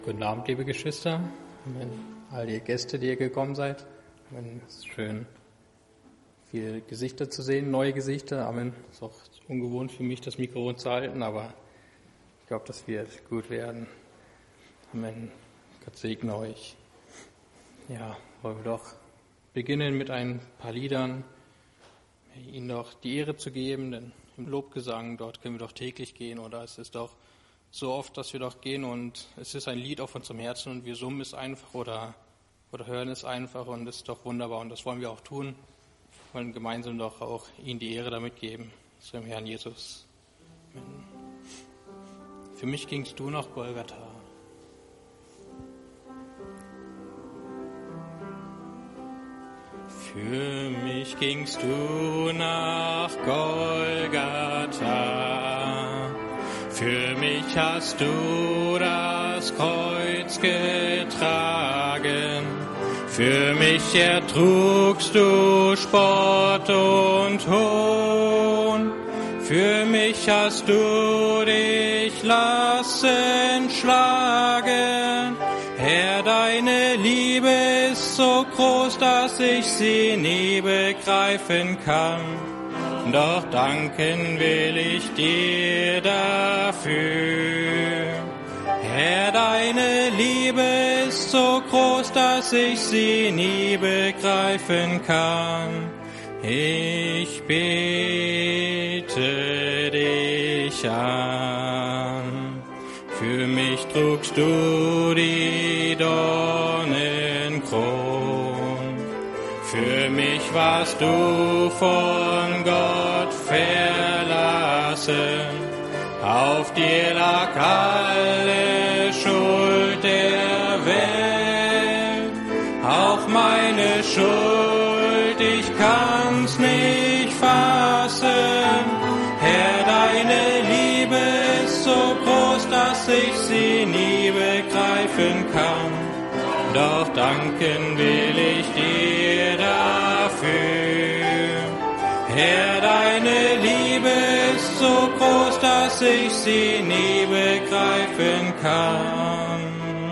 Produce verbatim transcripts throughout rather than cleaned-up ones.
Guten Abend, liebe Geschwister, Amen. All die Gäste, die ihr gekommen seid. Amen. Es ist schön, viele Gesichter zu sehen, neue Gesichter. Amen. Es ist auch ungewohnt für mich, das Mikrofon zu halten, aber ich glaube, das wird gut werden. Amen. Gott segne euch. Ja, wollen wir doch beginnen mit ein paar Liedern, ihnen doch die Ehre zu geben, denn im Lobgesang, dort können wir doch täglich gehen, oder es ist doch so oft, dass wir doch gehen und es ist ein Lied auf unserem Herzen und wir summen es einfach oder, oder hören es einfach und es ist doch wunderbar und das wollen wir auch tun. Wir wollen gemeinsam doch auch ihm die Ehre damit geben, zu dem Herrn Jesus. Amen. Für mich gingst du nach Golgatha. Für mich gingst du nach Golgatha. Für mich hast du das Kreuz getragen, für mich ertrugst du Spott und Hohn, für mich hast du dich lassen schlagen. Herr, deine Liebe ist so groß, dass ich sie nie begreifen kann. Doch danken will ich dir dafür. Herr, deine Liebe ist so groß, dass ich sie nie begreifen kann. Ich bete dich an. Für mich trugst du die Dornenkron. Für mich warst du von Gott verlassen, auf dir lag alle Schuld der Welt, auch meine Schuld, ich kann's nicht fassen. Herr, deine Liebe ist so groß, dass ich sie nie begreifen kann. Doch danken will ich dir dafür. Herr, deine Liebe ist so groß, dass ich sie nie begreifen kann.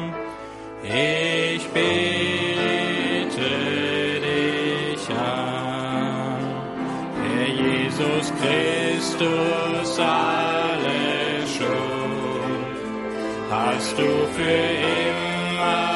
Ich bete dich an. Herr Jesus Christus, alle Schuld hast du für immer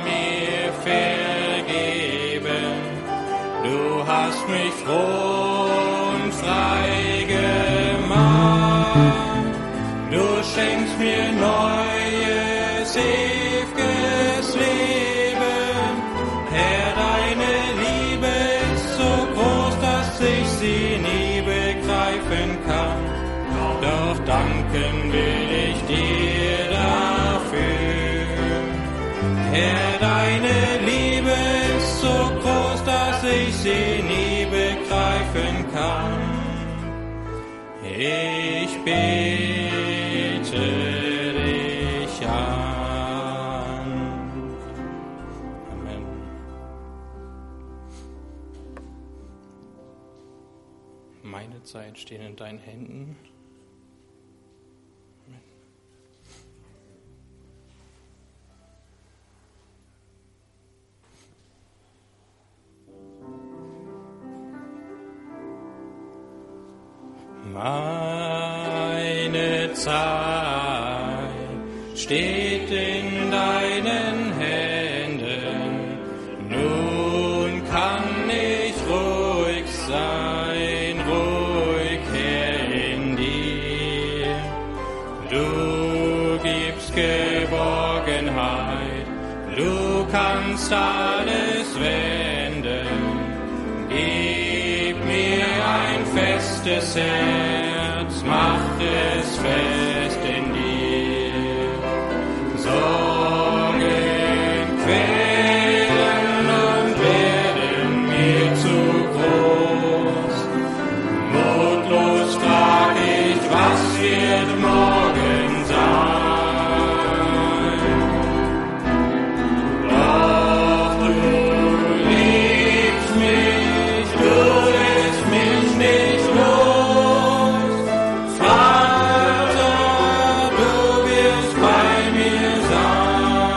vergeben, du hast mich froh und frei gemacht, du schenkst mir neues, ewiges Leben. Herr, deine Liebe ist so groß, dass ich sie nie begreifen kann, doch danken will ich dir dafür. Herr, deine Liebe ist so groß, dass ich sie nie begreifen kann. Ich bete dich an. Amen. Meine Zeit steht in deinen Händen. Meine Zeit steht in deinen Händen, nun kann ich ruhig sein, ruhig Herr in dir. Du gibst Geborgenheit, du kannst alles wenden, gib mir ein festes Herz, mach es fest in dir. Sorgen quälen und werden mir zu groß. Mutlos frag ich, was wird morgen sein? Doch du liebst mich, du lässt mich nicht los. Vater, du wirst bei mir sein.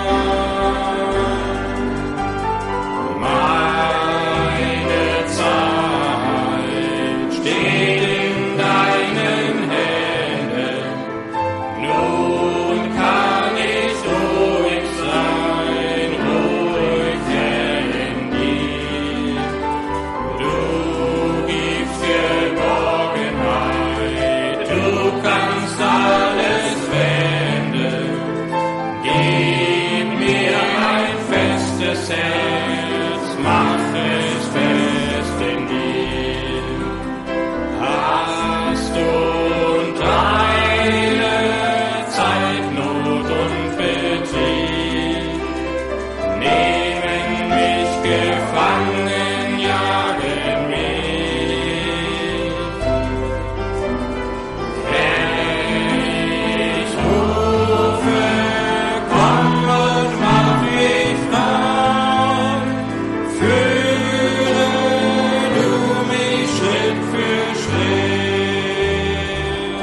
Herz, mach es fest in dir. Hast und deine Zeitnot und Betrieb nehmen mich gefangen, jagen mich. Herr, ich rufe, komm und mach mich frei. Führe du mich Schritt für Schritt.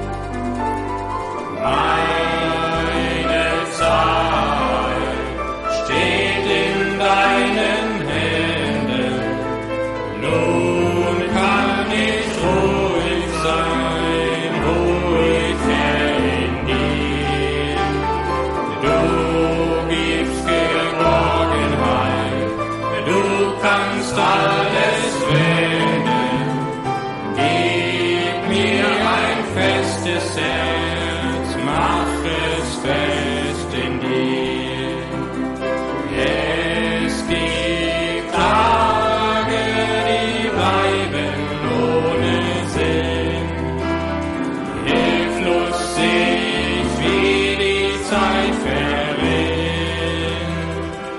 Meine Zeit steht in deinen Händen. Nun kann ich ruhig sein, ruhig Herr in dir. Du gibst Geborgenheit, du kannst alles wenden. Gib mir ein festes Herz, mach es fest in dir. Es gibt Tage, die bleiben ohne Sinn. Hilflos seh ich, wie die Zeit verrinnt.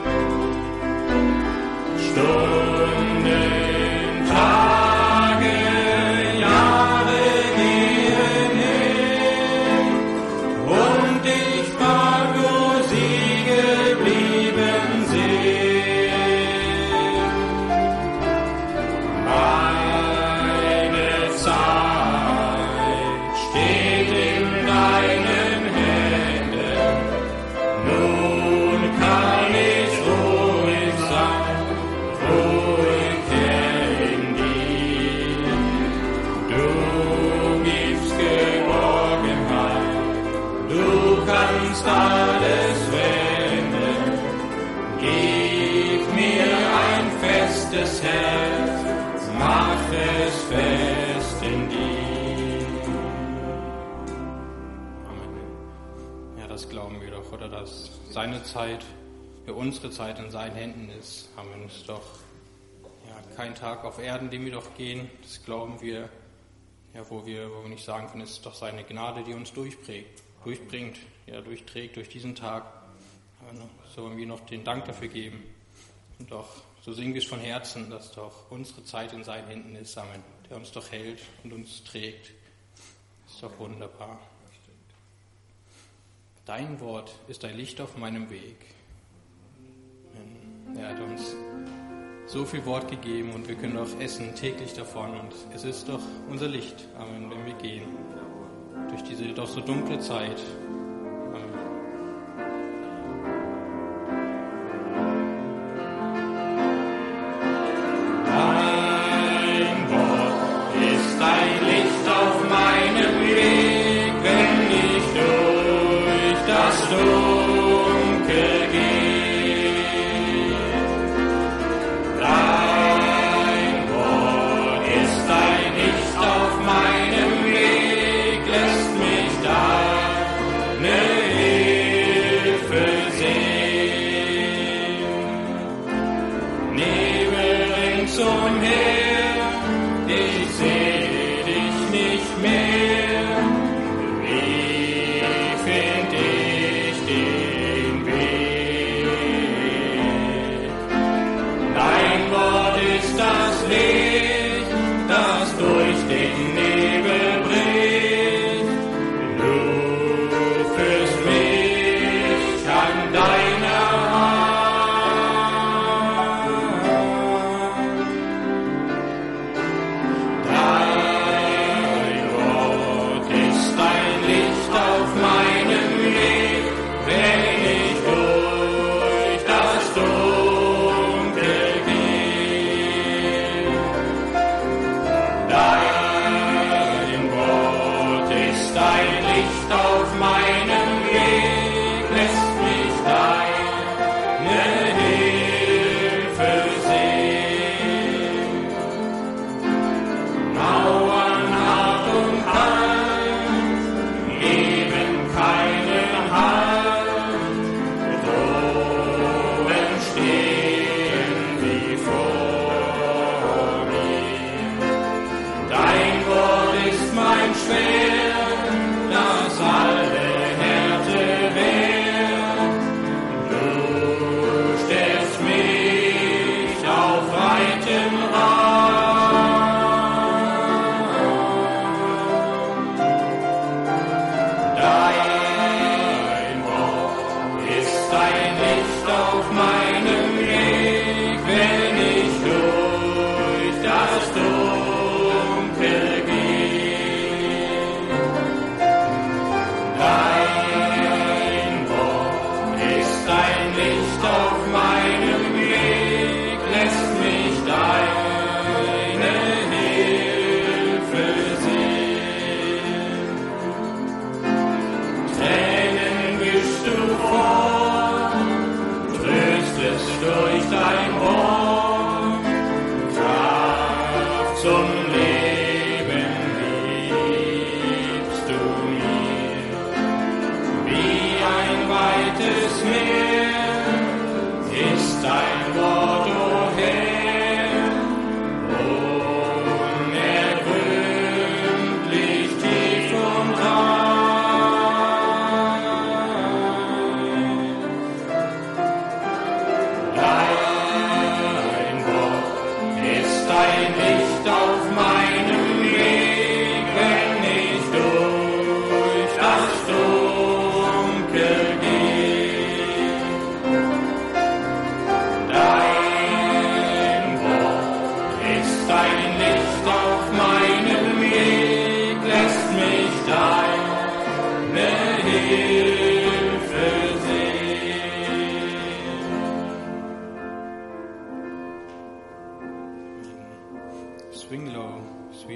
Stunden, Tage, Jahre gehen hin, und ich frag, wo sie geblieben sind. Meine Zeit steht in deinen Händen. Nun kann ich ruhig sein, ruhig Herr in dir. Du gibst Geborgenheit, du kannst alles wenden. Gib mir ein festes Herz, mach es fest in dir. Amen. Ja, das glauben wir doch, oder dass seine Zeit für unsere Zeit in seinen Händen ist. Amen. Ist doch ja, kein Tag auf Erden, den wir doch gehen. Das glauben wir, ja, wo wir, wo wir nicht sagen können, es ist doch seine Gnade, die uns durchprägt, durchbringt, ja, durchträgt durch diesen Tag. Aber so wollen wir noch den Dank dafür geben. Und doch, so singen wir es von Herzen, dass doch unsere Zeit in seinen Händen ist, Amen, der uns doch hält und uns trägt. Ist doch wunderbar. Dein Wort ist ein Licht auf meinem Weg. Er hat uns so viel Wort gegeben und wir können doch essen täglich davon. Und es ist doch unser Licht, Amen, wenn wir gehen durch diese doch so dunkle Zeit. Amen. Dein Wort ist ein Licht auf meinem Weg, wenn ich durch das Dunkel gehe. Dein Wort ist ein Licht auf meinem Weg, lässt mich deine Hilfe sehen. Nebel ringsumher, ich sehe dich nicht mehr. Wie find ich den Weg? Dein Wort ist das Licht, das durch den Nebel bricht. Du führst mich an deiner Hand. Dein Wort ist ein Licht auf meinem Weg, wenn ich durch das Dunkel gehe. Dein Wort ist ein Licht auf meinem Weg, lässt mich deine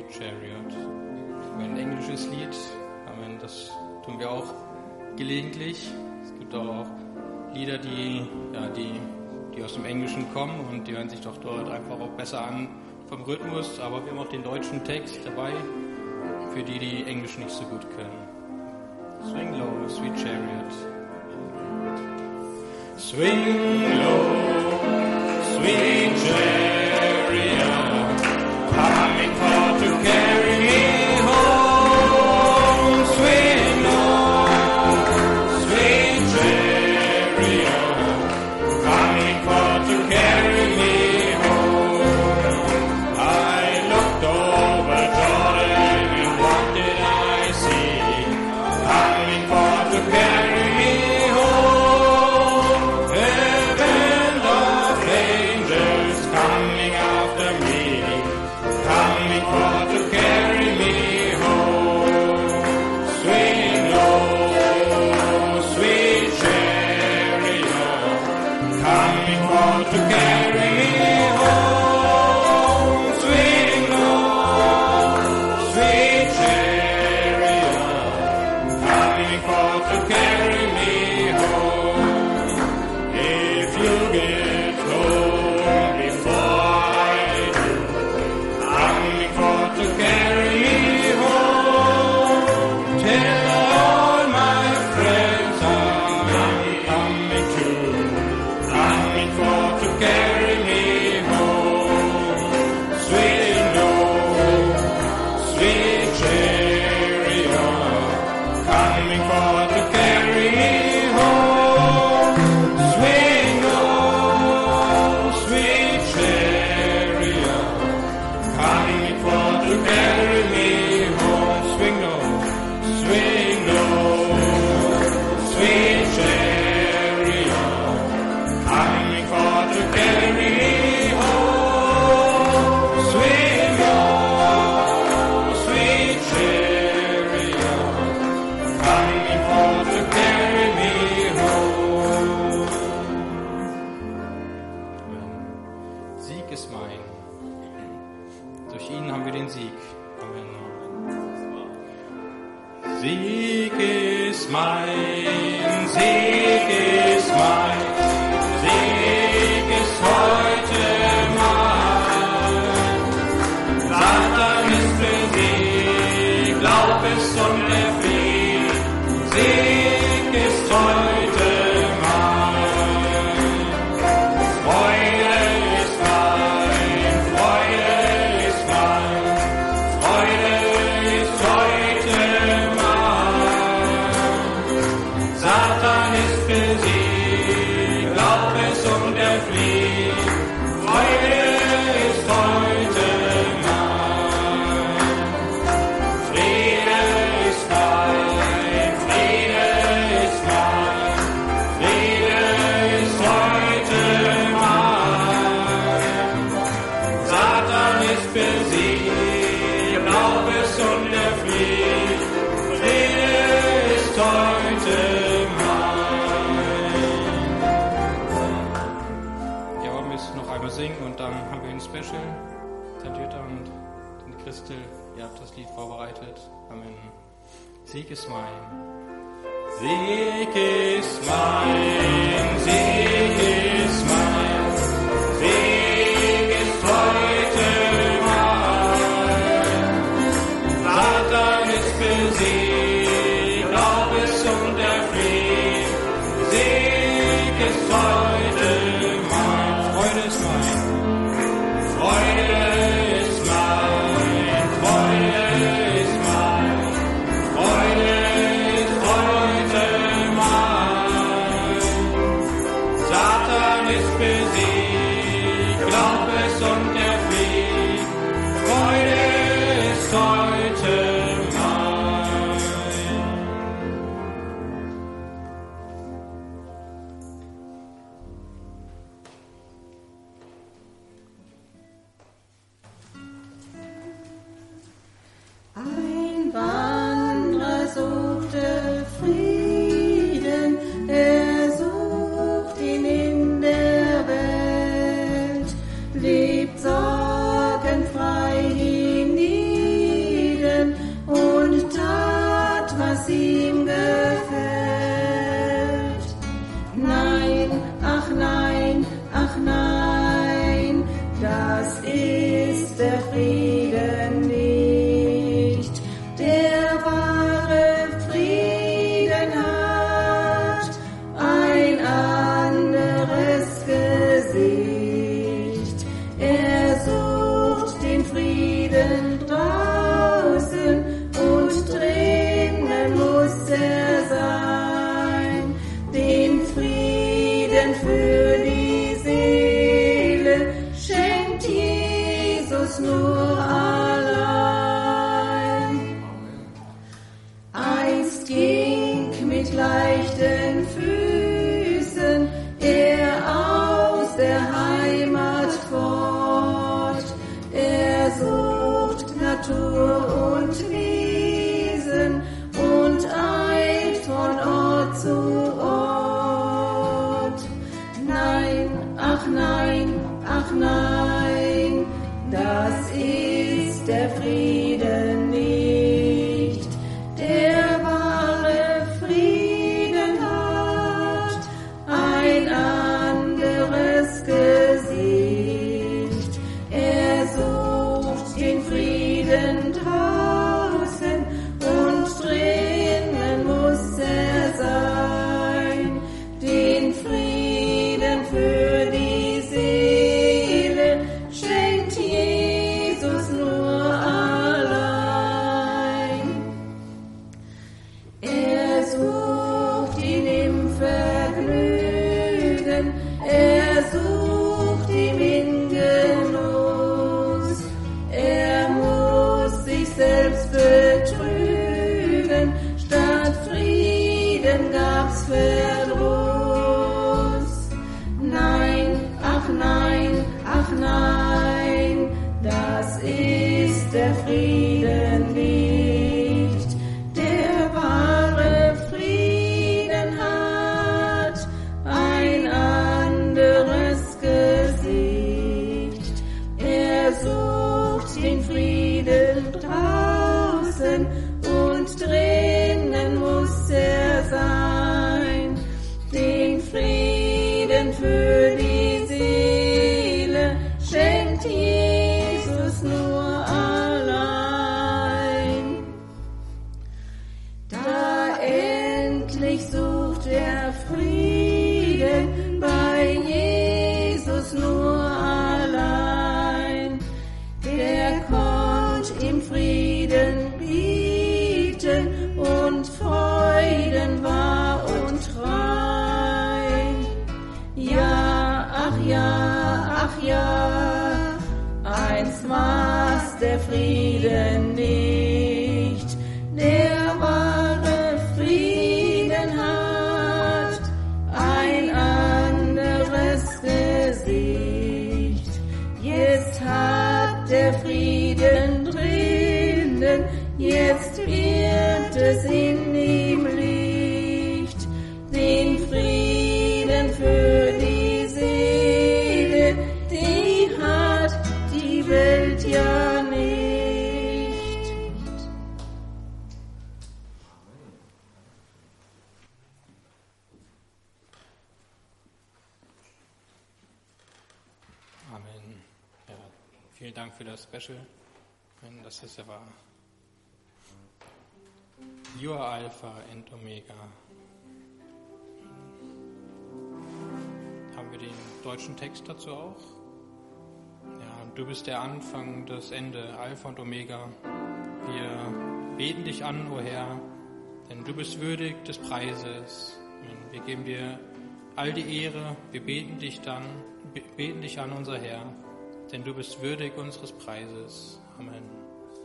Sweet Chariot. Ein englisches Lied, Amen, das tun wir auch gelegentlich. Es gibt auch Lieder, die, ja, die, die aus dem Englischen kommen und die hören sich doch dort einfach auch besser an vom Rhythmus, aber wir haben auch den deutschen Text dabei, für die, die Englisch nicht so gut können. Swing low, Sweet Chariot. Swing low, sweet chariot, coming for to carry me home. Swing low, sweet chariot, coming for to carry me home. I looked over Jordan and what did I see? Coming for to carry me home. Heaven of angels coming after me, coming for to carry me home. Swing low, sweet chariot, coming for to carry me home. Swing low, sweet chariot, coming for to carry me home. If you get home before I do, coming for to carry me home. Tell all my friends I'm coming too, coming for to carry me home. Swing low, sweet chariot, coming for to carry me home. Swing low, sweet chariot, coming for to carry me home. Swing low, swing low, sweet chariot, coming for to carry me home. Swing low, sweet chariot, coming for to carry me home. Sieg ist mein. Durch ihn haben wir den Sieg. Amen. Sieg ist mein, Sieg ist mein, Sieg ist heute mein. Satan ist besiegt, glaub es und er flieht. Sieg ist heute mein. Freude ist mein, Freude ist mein, Freude ist heute mein. Satan ist besiegt, glaub es und er flieht. Freude ist heute mein. Friede ist mein, Friede ist mein, Friede ist heute mein. Satan ist besiegt, glaub es und er flieht. Friede ist heute mein. Ja, wollen wir es noch einmal singen und dann haben wir ein Special. Tantjutta und die Christel, ihr habt das Lied vorbereitet. Amen. Sieg ist mein. Sieg ist mein, Sieg ist mein, Sieg ist heute mein. Satan ist besiegt, glaub es und er flieht. Sieg ist heute mein, Freude ist mein, Freude ist mein, Freude ist mein, Freude ist heute mein. Satan ist besiegt, glaub es und er flieht. Freude ist heute mein. Ein Wanderer suchte Frieden, er sucht ihn in der Welt. ach nein, ach nein, das ist der Frieden nicht. Der wahre Frieden hat ein anderes Gesicht. Er sucht den Frieden draußen und drinnen muss er sein. Den Frieden für die Seele schenkt Jesus nur allein. Einst ging mit leichten Füßen er aus der Heimat fort. Er sucht Natur und Wiesen und eilt von Ort zu Ort. Nein, ach nein, ach nein, das ist der Frieden nicht. Der wahre Frieden hat ein anderes Gesicht. Er sucht den Frieden draußen und drinnen muss er sein. Den Frieden für die Seele schenkt Jesus nur allein. Er sucht ihn im Vergnügen, er sucht ihm in Genuss. Er muss sich selbst betrügen, statt Frieden gab's Verdruss. Nein, ach nein, ach nein, das ist der Frieden nicht. Der wahre Frieden hat ein anderes Gesicht. Er sucht den Frieden draußen und drinnen muss er sein. Den Frieden für die Seele schenkt Jesus nur allein. Da endlich sucht er Frieden bei Jesus nur allein. Der konnt ihm Frieden bieten und Freuden wahr und rein. Ja, ach ja, ach ja, eins war's der Frieden nicht. Der wahre Frieden hat ein anderes Gesicht. Jetzt hat der Frieden drinnen, jetzt wird es in ihm Licht. Den Frieden für die Seele, die hat die Welt ja nicht. Amen. Ja, vielen Dank für das Special. Das ist ja wahr. You are Alpha and Omega. Haben wir den deutschen Text dazu auch? Ja, du bist der Anfang, das Ende, Alpha und Omega. Wir beten dich an, o Herr, denn du bist würdig des Preises. Wir geben dir all die Ehre, wir beten dich dann, beten dich an, unser Herr, denn du bist würdig unseres Preises. Amen.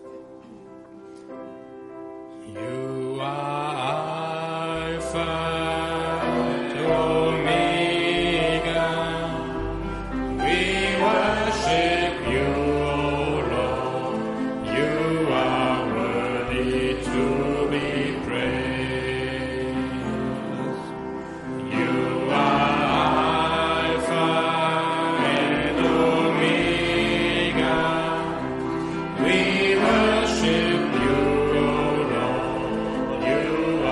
You are Alpha and Omega. We worship you, O Lord. You are worthy to be praised. You are Alpha and Omega. We worship you, O Lord. You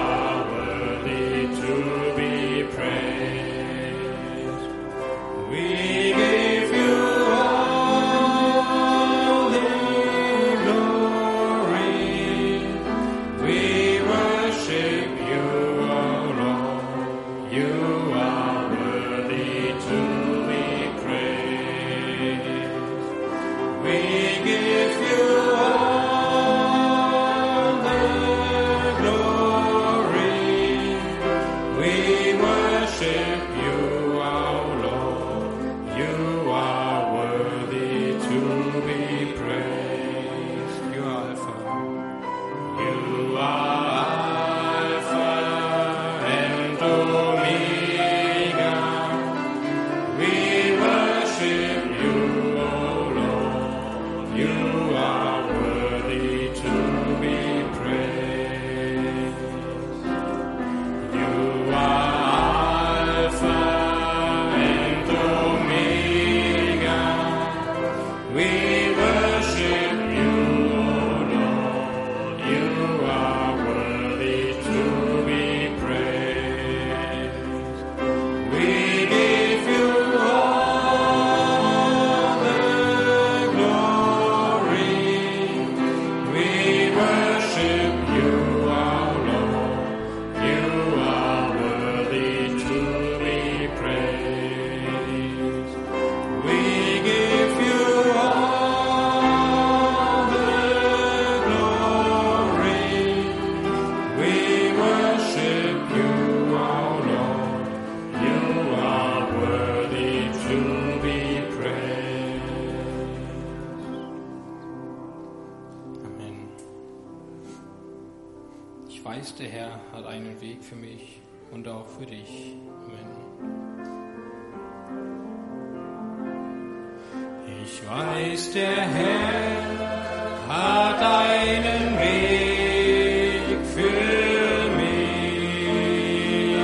weiß, der Herr hat einen Weg für mich und auch für dich. Amen. Ich weiß, der Herr hat einen Weg für mich.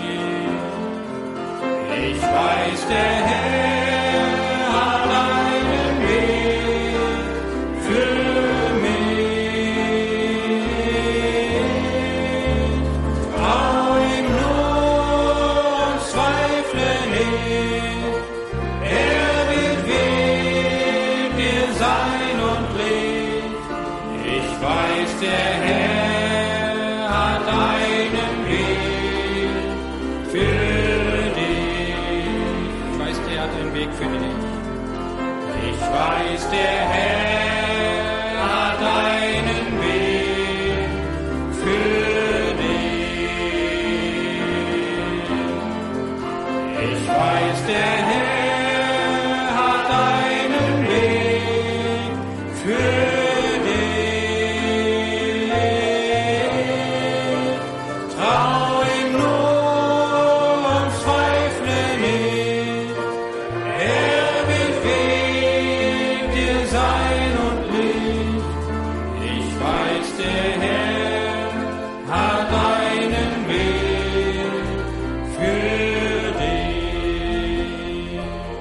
Ich weiß, der Herr hat einen Weg für mich. Trau ihm nur und zweifle nicht. Er wird mit dir sein und Licht. Ich weiß, der Herr hat einen Weg für dich. Ich weiß, der hat einen Weg für dich. Ich weiß, der Herr hat einen Weg für dich. Ich weiß, der Herr hat einen Weg für dich. Trau ihm nur und zweifle nicht. Er wird mit dir sein und Licht. Ich weiß, der Herr hat einen Weg für dich.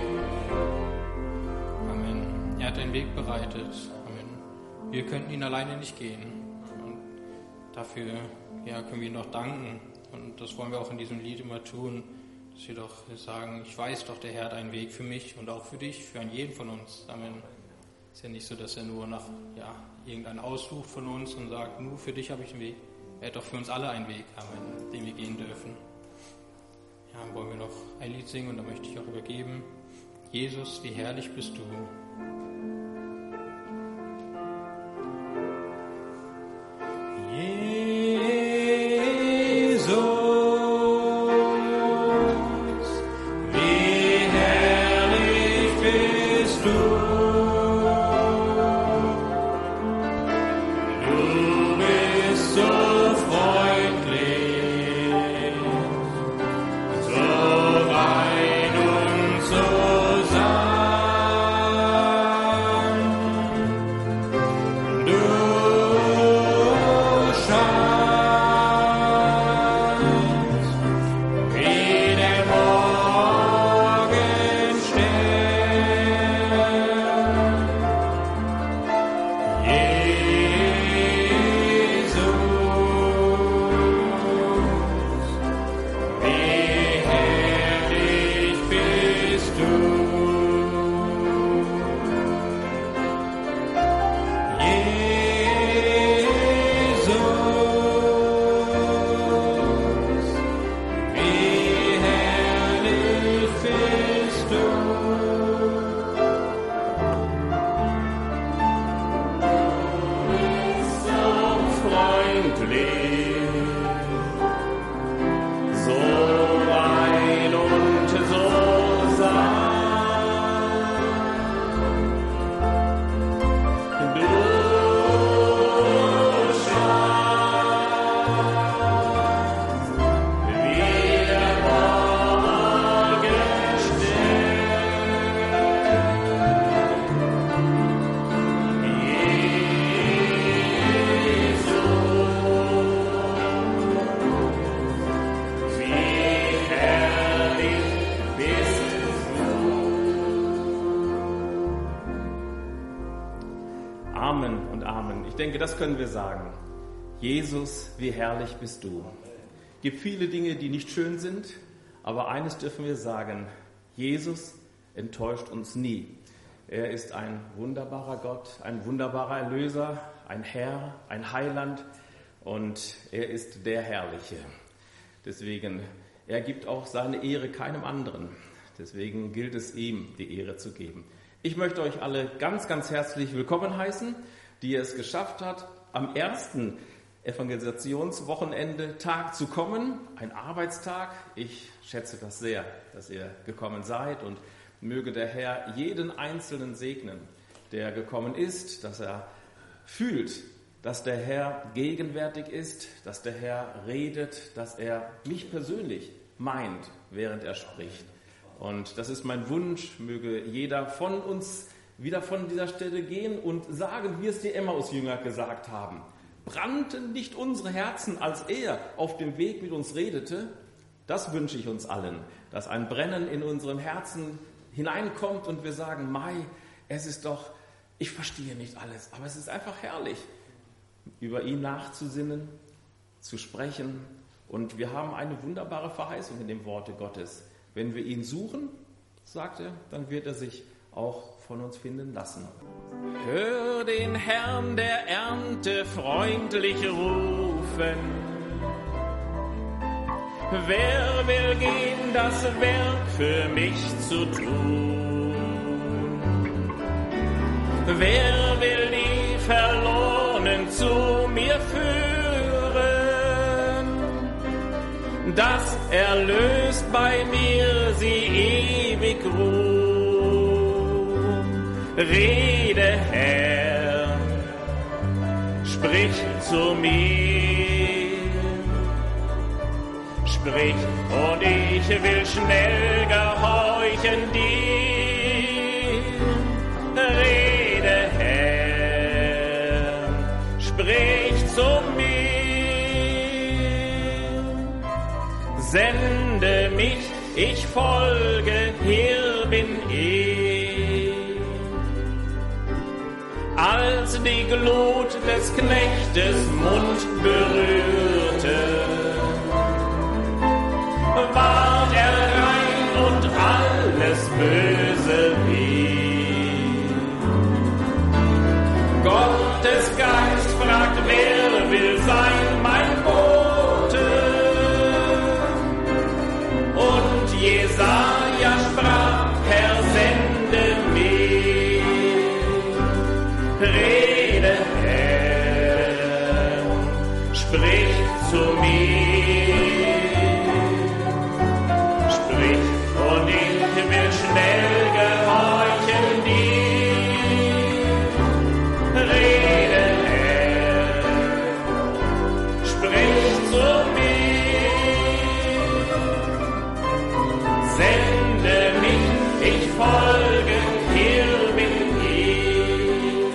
Amen. Er hat einen Weg bereitet. Amen. Wir könnten ihn alleine nicht gehen. Und dafür ja, können wir ihm noch danken. Und das wollen wir auch in diesem Lied immer tun, dass wir doch sagen, ich weiß doch, der Herr hat einen Weg für mich und auch für dich, für einen jeden von uns. Amen. Ist ja nicht so, dass er nur nach ja, irgendeinen aussucht von uns und sagt, nur für dich habe ich einen Weg. Er hat doch für uns alle einen Weg, Amen, den wir gehen dürfen. Ja, dann wollen wir noch ein Lied singen und da möchte ich auch übergeben. Jesus, wie herrlich bist du. Jesus, wie herrlich bist du. Du bist so freundlich, so rein und so sanft. Du scheinst wie der Morgenstern. Amen und Amen. Ich denke, das können wir sagen. Jesus, wie herrlich bist du. Es gibt viele Dinge, die nicht schön sind, aber eines dürfen wir sagen: Jesus enttäuscht uns nie. Er ist ein wunderbarer Gott, ein wunderbarer Erlöser, ein Herr, ein Heiland und er ist der Herrliche. Deswegen, er gibt auch seine Ehre keinem anderen. Deswegen gilt es ihm, die Ehre zu geben. Ich möchte euch alle ganz, ganz herzlich willkommen heißen, die es geschafft hat, am ersten Evangelisationswochenende Tag zu kommen, ein Arbeitstag. Ich schätze das sehr, dass ihr gekommen seid und möge der Herr jeden Einzelnen segnen, der gekommen ist, dass er fühlt, dass der Herr gegenwärtig ist, dass der Herr redet, dass er mich persönlich meint, während er spricht. Und das ist mein Wunsch, möge jeder von uns wieder von dieser Stelle gehen und sagen, wie es die Emmaus-Jünger gesagt haben. Brannten nicht unsere Herzen, als er auf dem Weg mit uns redete? Das wünsche ich uns allen, dass ein Brennen in unserem Herzen hineinkommt und wir sagen, Mai, es ist doch, ich verstehe nicht alles, aber es ist einfach herrlich, über ihn nachzusinnen, zu sprechen. Und wir haben eine wunderbare Verheißung in dem Worte Gottes. Wenn wir ihn suchen, sagt er, dann wird er sich auch von uns finden lassen. Hör den Herrn der Ernte freundlich rufen. Wer will gehen, das Werk für mich zu tun? Wer will die Verlorenen zu mir führen? Das erlöst bei mir sie ewig Ruhm. Rede, Herr, sprich zu mir, sprich und ich will schnell gehorchen dir. Rede, Herr, sprich zu mir. Sende mich, ich folge, hier bin ich. Als die Glut des Knechtes Mund berührte, ward er rein und alles Böse weh. Gottes Geist fragt, wer will sein mein Bote? Und Jesaja sprach, Herr, sende mich. Rede, Herr, sprich zu mir. Sprich und ich will schnell gehorchen dir. Rede, Herr, sprich zu mir. Sende mich, ich folge, hier bin ich.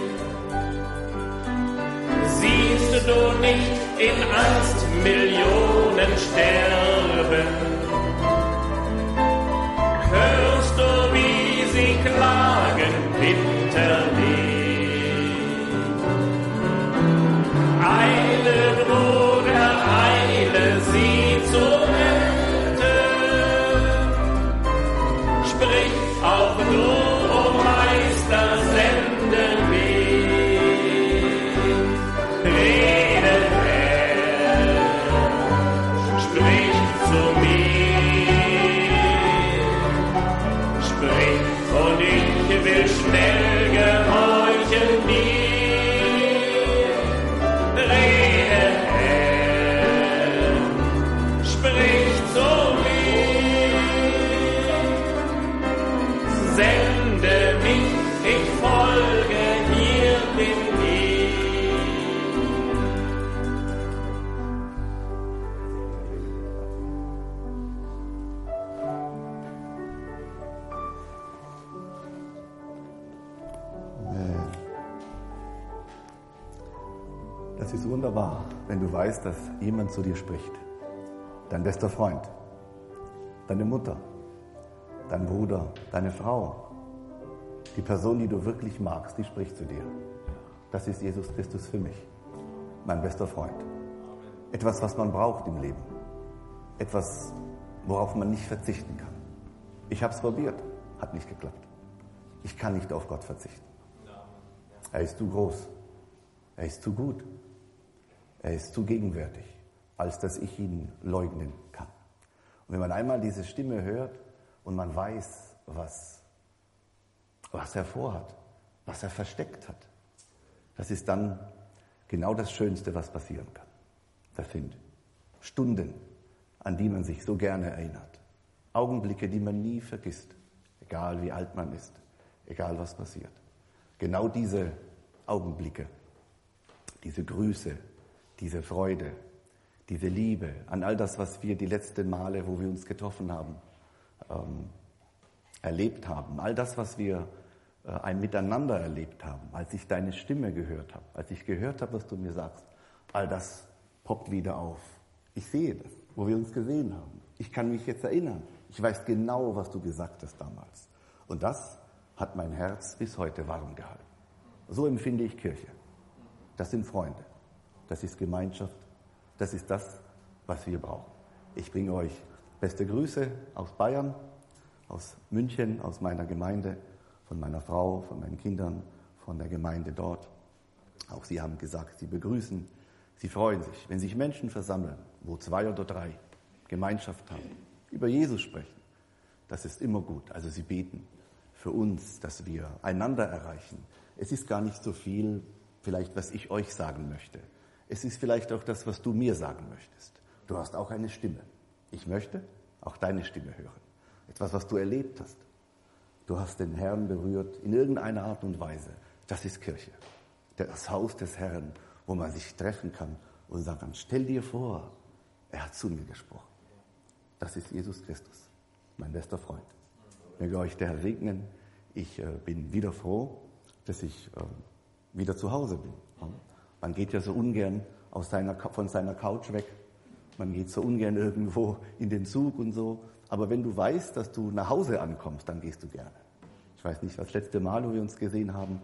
Siehst du nicht in Angst Millionen sterben? Hörst du, wie sie klagen bitterlich? Eile, Bruder, eile, sie zu retten. Sprich auch du, o Meister, sende mich. Rede, Herr, sprich zu mir. Sprich und ich will schnell gehorchen dir. Rede, Herr, sprich zu mir. Sende mich, ich folge, hier bin ich. Das ist wunderbar, wenn du weißt, dass jemand zu dir spricht. Dein bester Freund, deine Mutter, dein Bruder, deine Frau, die Person, die du wirklich magst, die spricht zu dir. Das ist Jesus Christus für mich, mein bester Freund. Etwas, was man braucht im Leben. Etwas, worauf man nicht verzichten kann. Ich habe es probiert, hat nicht geklappt. Ich kann nicht auf Gott verzichten. Er ist zu groß. Er ist zu gut. Er ist zu gegenwärtig, als dass ich ihn leugnen kann. Und wenn man einmal diese Stimme hört und man weiß, was, was er vorhat, was er versteckt hat, das ist dann genau das Schönste, was passieren kann. Das sind Stunden, an die man sich so gerne erinnert. Augenblicke, die man nie vergisst, egal wie alt man ist, egal was passiert. Genau diese Augenblicke, diese Grüße, diese Freude, diese Liebe an all das, was wir die letzten Male, wo wir uns getroffen haben, ähm, erlebt haben. All das, was wir äh, ein Miteinander erlebt haben, als ich deine Stimme gehört habe, als ich gehört habe, was du mir sagst, all das poppt wieder auf. Ich sehe das, wo wir uns gesehen haben. Ich kann mich jetzt erinnern. Ich weiß genau, was du gesagt hast damals. Und das hat mein Herz bis heute warm gehalten. So empfinde ich Kirche. Das sind Freunde. Das ist Gemeinschaft. Das ist das, was wir brauchen. Ich bringe euch beste Grüße aus Bayern, aus München, aus meiner Gemeinde, von meiner Frau, von meinen Kindern, von der Gemeinde dort. Auch sie haben gesagt, sie begrüßen, sie freuen sich, wenn sich Menschen versammeln, wo zwei oder drei Gemeinschaft haben, über Jesus sprechen. Das ist immer gut. Also sie beten für uns, dass wir einander erreichen. Es ist gar nicht so viel, vielleicht, was ich euch sagen möchte. Es ist vielleicht auch das, was du mir sagen möchtest. Du hast auch eine Stimme. Ich möchte auch deine Stimme hören. Etwas, was du erlebt hast. Du hast den Herrn berührt in irgendeiner Art und Weise. Das ist Kirche. Das Haus des Herrn, wo man sich treffen kann und sagen kann, stell dir vor, er hat zu mir gesprochen. Das ist Jesus Christus, mein bester Freund. Möge euch der Herr segnen. Ich äh, bin wieder froh, dass ich äh, wieder zu Hause bin. Man geht ja so ungern aus seiner, von seiner Couch weg. Man geht so ungern irgendwo in den Zug und so. Aber wenn du weißt, dass du nach Hause ankommst, dann gehst du gerne. Ich weiß nicht, das letzte Mal, wo wir uns gesehen haben,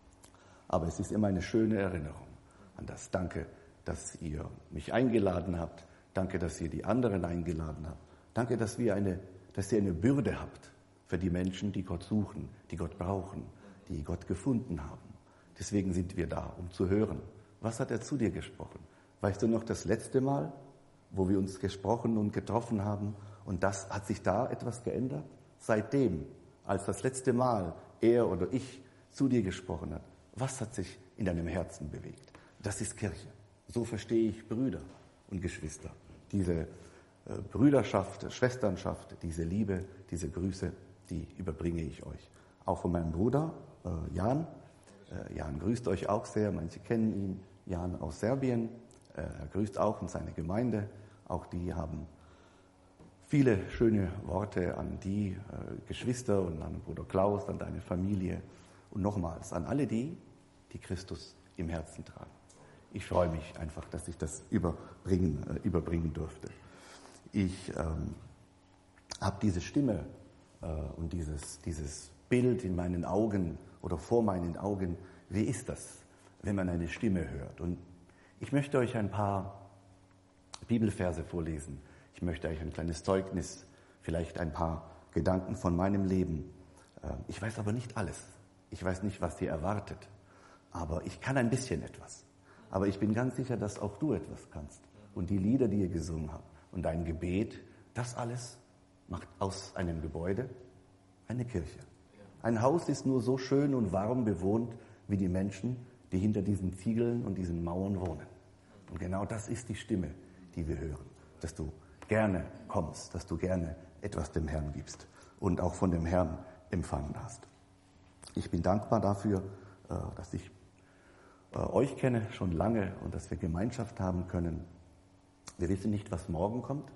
aber es ist immer eine schöne Erinnerung an das. Danke, dass ihr mich eingeladen habt. Danke, dass ihr die anderen eingeladen habt. Danke, dass, wir eine, dass ihr eine Bürde habt für die Menschen, die Gott suchen, die Gott brauchen, die Gott gefunden haben. Deswegen sind wir da, um zu hören. Was hat er zu dir gesprochen? Weißt du noch das letzte Mal, wo wir uns gesprochen und getroffen haben? Und das hat sich da etwas geändert? Seitdem, als das letzte Mal er oder ich zu dir gesprochen hat, was hat sich in deinem Herzen bewegt? Das ist Kirche. So verstehe ich Brüder und Geschwister. Diese äh, Brüderschaft, Schwesternschaft, diese Liebe, diese Grüße, die überbringe ich euch. Auch von meinem Bruder äh, Jan. Äh, Jan grüßt euch auch sehr, manche kennen ihn. Jan aus Serbien, äh, er grüßt auch und seine Gemeinde. Auch die haben viele schöne Worte an die äh, Geschwister und an Bruder Klaus, an deine Familie und nochmals an alle die, die Christus im Herzen tragen. Ich freue mich einfach, dass ich das überbringen, äh, überbringen durfte. Ich ähm, habe diese Stimme äh, und dieses, dieses Bild in meinen Augen oder vor meinen Augen. Wie ist das, wenn man eine Stimme hört? Und ich möchte euch ein paar Bibelverse vorlesen. Ich möchte euch ein kleines Zeugnis, vielleicht ein paar Gedanken von meinem Leben. Äh, ich weiß aber nicht alles. Ich weiß nicht, was ihr erwartet. Aber ich kann ein bisschen etwas. Aber ich bin ganz sicher, dass auch du etwas kannst. Und die Lieder, die ihr gesungen habt und dein Gebet, das alles macht aus einem Gebäude eine Kirche. Ein Haus ist nur so schön und warm bewohnt wie die Menschen, die hinter diesen Ziegeln und diesen Mauern wohnen. Und genau das ist die Stimme, die wir hören. Dass du gerne kommst, dass du gerne etwas dem Herrn gibst und auch von dem Herrn empfangen hast. Ich bin dankbar dafür, dass ich euch kenne schon lange und dass wir Gemeinschaft haben können. Wir wissen nicht, was morgen kommt,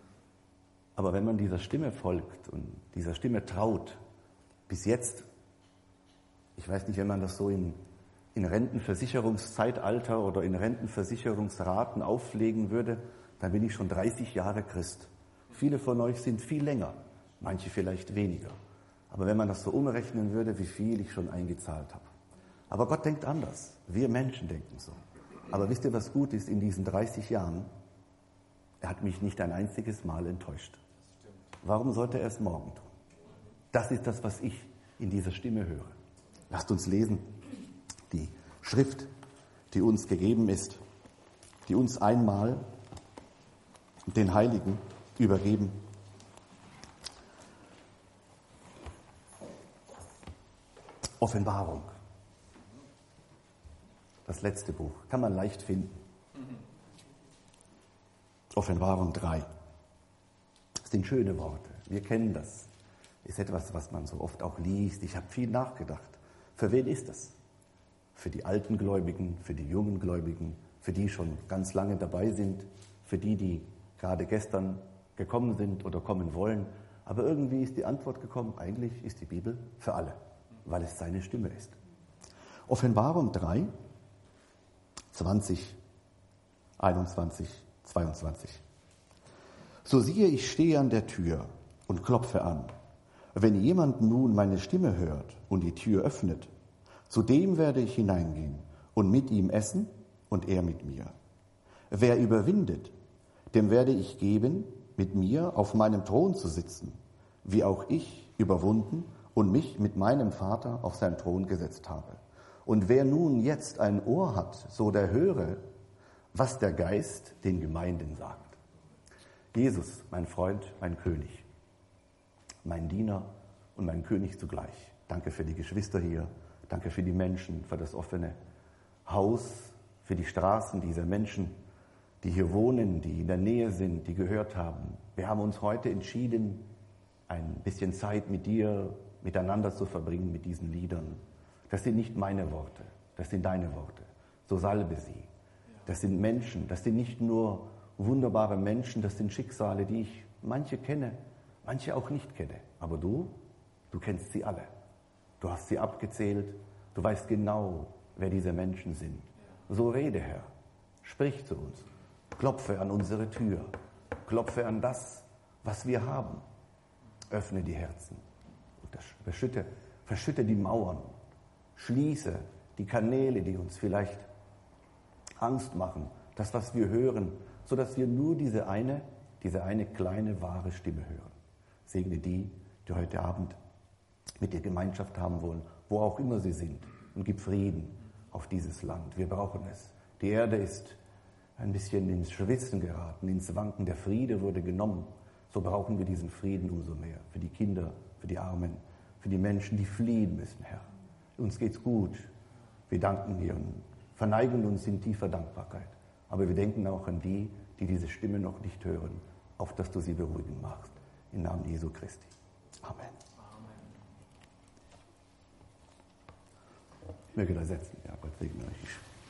aber wenn man dieser Stimme folgt und dieser Stimme traut, bis jetzt, ich weiß nicht, wenn man das so in, in Rentenversicherungszeitalter oder in Rentenversicherungsraten auflegen würde, dann bin ich schon dreißig Jahre Christ. Viele von euch sind viel länger, manche vielleicht weniger. Aber wenn man das so umrechnen würde, wie viel ich schon eingezahlt habe. Aber Gott denkt anders. Wir Menschen denken so. Aber wisst ihr, was gut ist in diesen dreißig Jahren? Er hat mich nicht ein einziges Mal enttäuscht. Warum sollte er es morgen tun? Das ist das, was ich in dieser Stimme höre. Lasst uns lesen die Schrift, die uns gegeben ist, die uns einmal den Heiligen übergeben. Offenbarung. Das letzte Buch. Kann man leicht finden. Offenbarung drei. Das sind schöne Worte. Wir kennen das. Ist etwas, was man so oft auch liest. Ich habe viel nachgedacht. Für wen ist das? Für die alten Gläubigen, für die jungen Gläubigen, für die schon ganz lange dabei sind, für die, die gerade gestern gekommen sind oder kommen wollen. Aber irgendwie ist die Antwort gekommen, eigentlich ist die Bibel für alle, weil es seine Stimme ist. Offenbarung drei, zwanzig, einundzwanzig, zweiundzwanzig. So siehe, ich stehe an der Tür und klopfe an. Wenn jemand nun meine Stimme hört und die Tür öffnet, zu dem werde ich hineingehen und mit ihm essen und er mit mir. Wer überwindet, dem werde ich geben, mit mir auf meinem Thron zu sitzen, wie auch ich überwunden und mich mit meinem Vater auf seinen Thron gesetzt habe. Und wer nun jetzt ein Ohr hat, so der höre, was der Geist den Gemeinden sagt. Jesus, mein Freund, mein König, mein Diener und mein König zugleich. Danke für die Geschwister hier, danke für die Menschen, für das offene Haus, für die Straßen dieser Menschen, die hier wohnen, die in der Nähe sind, die gehört haben. Wir haben uns heute entschieden, ein bisschen Zeit mit dir, miteinander zu verbringen mit diesen Liedern. Das sind nicht meine Worte, das sind deine Worte. So salbe sie. Das sind Menschen, das sind nicht nur wunderbare Menschen, das sind Schicksale, die ich manche kenne, manche auch nicht kenne. Aber du, du kennst sie alle. Du hast sie abgezählt, du weißt genau, wer diese Menschen sind. So rede, Herr, sprich zu uns, klopfe an unsere Tür, klopfe an das, was wir haben. Öffne die Herzen, verschütte, verschütte die Mauern, schließe die Kanäle, die uns vielleicht Angst machen, das, was wir hören, sodass wir nur diese eine, diese eine kleine, wahre Stimme hören. Segne die, die heute Abend mit dir Gemeinschaft haben wollen, wo auch immer sie sind, und gib Frieden auf dieses Land. Wir brauchen es. Die Erde ist ein bisschen ins Schwitzen geraten, ins Wanken. Der Friede wurde genommen. So brauchen wir diesen Frieden umso mehr. Für die Kinder, für die Armen, für die Menschen, die fliehen müssen, Herr. Uns geht's gut. Wir danken dir und verneigen uns in tiefer Dankbarkeit. Aber wir denken auch an die, die diese Stimme noch nicht hören, auf dass du sie beruhigen magst. Im Namen Jesu Christi. Amen. Möge da setzen. Ja, Gott segne euch.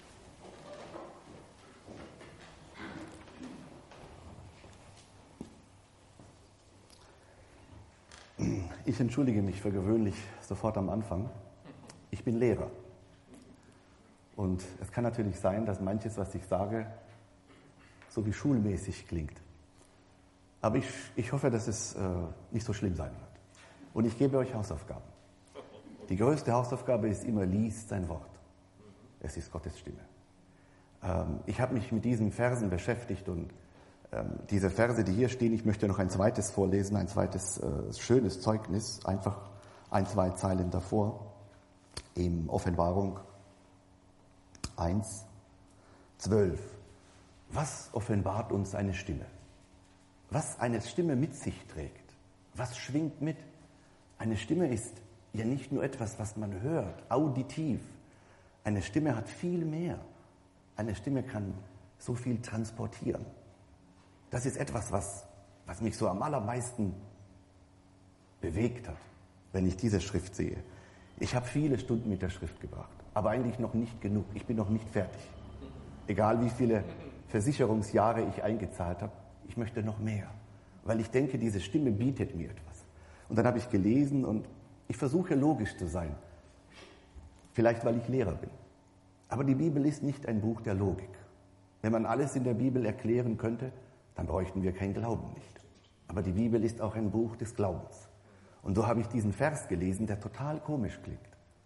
Ich entschuldige mich für gewöhnlich sofort am Anfang. Ich bin Lehrer. Und es kann natürlich sein, dass manches, was ich sage, so wie schulmäßig klingt. Aber ich, ich hoffe, dass es äh, nicht so schlimm sein wird. Und ich gebe euch Hausaufgaben. Die größte Hausaufgabe ist immer, liest sein Wort. Es ist Gottes Stimme. Ähm, ich habe mich mit diesen Versen beschäftigt und ähm, diese Verse, die hier stehen, ich möchte noch ein zweites vorlesen, ein zweites äh, schönes Zeugnis, einfach ein, zwei Zeilen davor, in Offenbarung eins, zwölf. Was offenbart uns eine Stimme? Was eine Stimme mit sich trägt? Was schwingt mit? Eine Stimme ist ja nicht nur etwas, was man hört, auditiv. Eine Stimme hat viel mehr. Eine Stimme kann so viel transportieren. Das ist etwas, was, was mich so am allermeisten bewegt hat, wenn ich diese Schrift sehe. Ich habe viele Stunden mit der Schrift gebracht, aber eigentlich noch nicht genug. Ich bin noch nicht fertig. Egal wie viele Versicherungsjahre ich eingezahlt habe, ich möchte noch mehr, weil ich denke, diese Stimme bietet mir etwas. Und dann habe ich gelesen und ich versuche logisch zu sein. Vielleicht, weil ich Lehrer bin. Aber die Bibel ist nicht ein Buch der Logik. Wenn man alles in der Bibel erklären könnte, dann bräuchten wir keinen Glauben nicht. Aber die Bibel ist auch ein Buch des Glaubens. Und so habe ich diesen Vers gelesen, der total komisch klingt.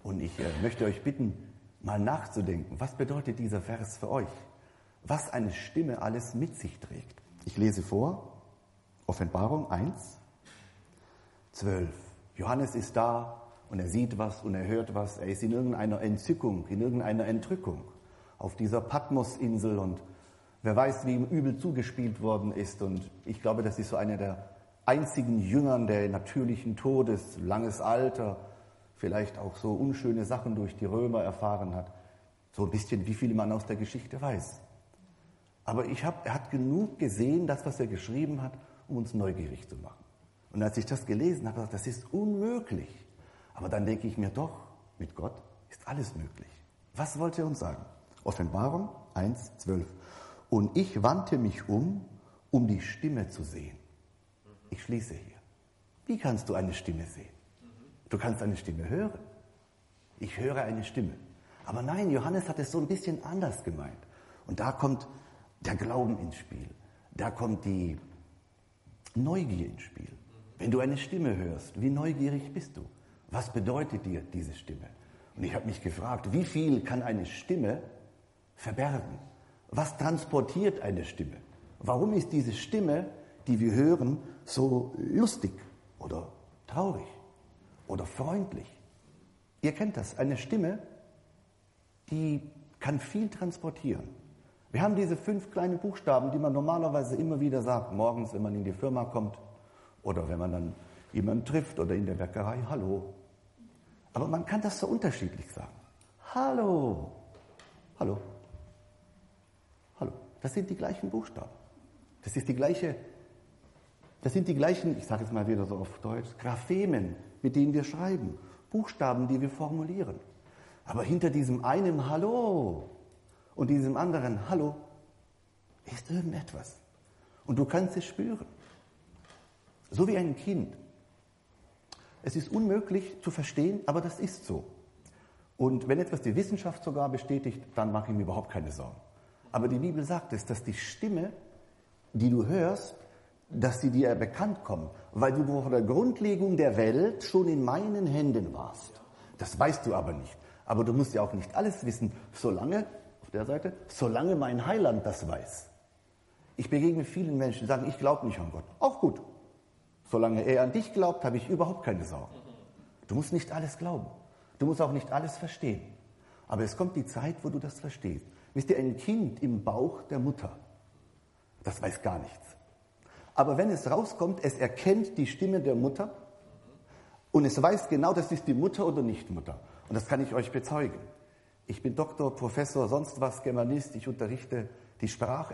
Und ich äh, möchte euch bitten, mal nachzudenken, was bedeutet dieser Vers für euch? Was eine Stimme alles mit sich trägt. Ich lese vor, Offenbarung eins, zwölf. Johannes ist da und er sieht was und er hört was. Er ist in irgendeiner Entzückung, in irgendeiner Entrückung auf dieser Patmos-Insel und wer weiß, wie ihm übel zugespielt worden ist. Und ich glaube, das ist so einer der einzigen Jüngern der natürlichen Todes, langes Alter, vielleicht auch so unschöne Sachen durch die Römer erfahren hat. So ein bisschen, wie viel man aus der Geschichte weiß. Aber ich hab, er hat genug gesehen, das, was er geschrieben hat, um uns neugierig zu machen. Und als ich das gelesen habe, habe ich gesagt, das ist unmöglich. Aber dann denke ich mir doch, mit Gott ist alles möglich. Was wollte er uns sagen? Offenbarung eins, zwölf. Und ich wandte mich um, um die Stimme zu sehen. Ich schließe hier. Wie kannst du eine Stimme sehen? Du kannst eine Stimme hören. Ich höre eine Stimme. Aber nein, Johannes hat es so ein bisschen anders gemeint. Und da kommt der Glauben ins Spiel. Da kommt die Neugier ins Spiel. Wenn du eine Stimme hörst, wie neugierig bist du? Was bedeutet dir diese Stimme? Und ich habe mich gefragt, wie viel kann eine Stimme verbergen? Was transportiert eine Stimme? Warum ist diese Stimme, die wir hören, so lustig oder traurig oder freundlich? Ihr kennt das, eine Stimme, die kann viel transportieren. Wir haben diese fünf kleinen Buchstaben, die man normalerweise immer wieder sagt, morgens, wenn man in die Firma kommt oder wenn man dann jemanden trifft oder in der Bäckerei, hallo. Aber man kann das so unterschiedlich sagen. Hallo, hallo, hallo. Das sind die gleichen Buchstaben. Das ist die gleiche, das sind die gleichen, ich sage jetzt mal wieder so auf Deutsch, Graphemen, mit denen wir schreiben, Buchstaben, die wir formulieren. Aber hinter diesem einen Hallo und diesem anderen Hallo ist irgendetwas. Und du kannst es spüren. So wie ein Kind. Es ist unmöglich zu verstehen, aber das ist so. Und wenn etwas die Wissenschaft sogar bestätigt, dann mache ich mir überhaupt keine Sorgen. Aber die Bibel sagt es, dass die Stimme, die du hörst, dass sie dir bekannt kommt, weil du vor der Grundlegung der Welt schon in meinen Händen warst. Das weißt du aber nicht. Aber du musst ja auch nicht alles wissen, solange, auf der Seite, solange mein Heiland das weiß. Ich begegne vielen Menschen, die sagen, ich glaube nicht an Gott. Auch gut. Solange er an dich glaubt, habe ich überhaupt keine Sorgen. Du musst nicht alles glauben. Du musst auch nicht alles verstehen. Aber es kommt die Zeit, wo du das verstehst. Wisst ihr, ein Kind im Bauch der Mutter, das weiß gar nichts. Aber wenn es rauskommt, es erkennt die Stimme der Mutter und es weiß genau, das ist die Mutter oder nicht Mutter. Und das kann ich euch bezeugen. Ich bin Doktor, Professor, sonst was, Germanist. Ich unterrichte die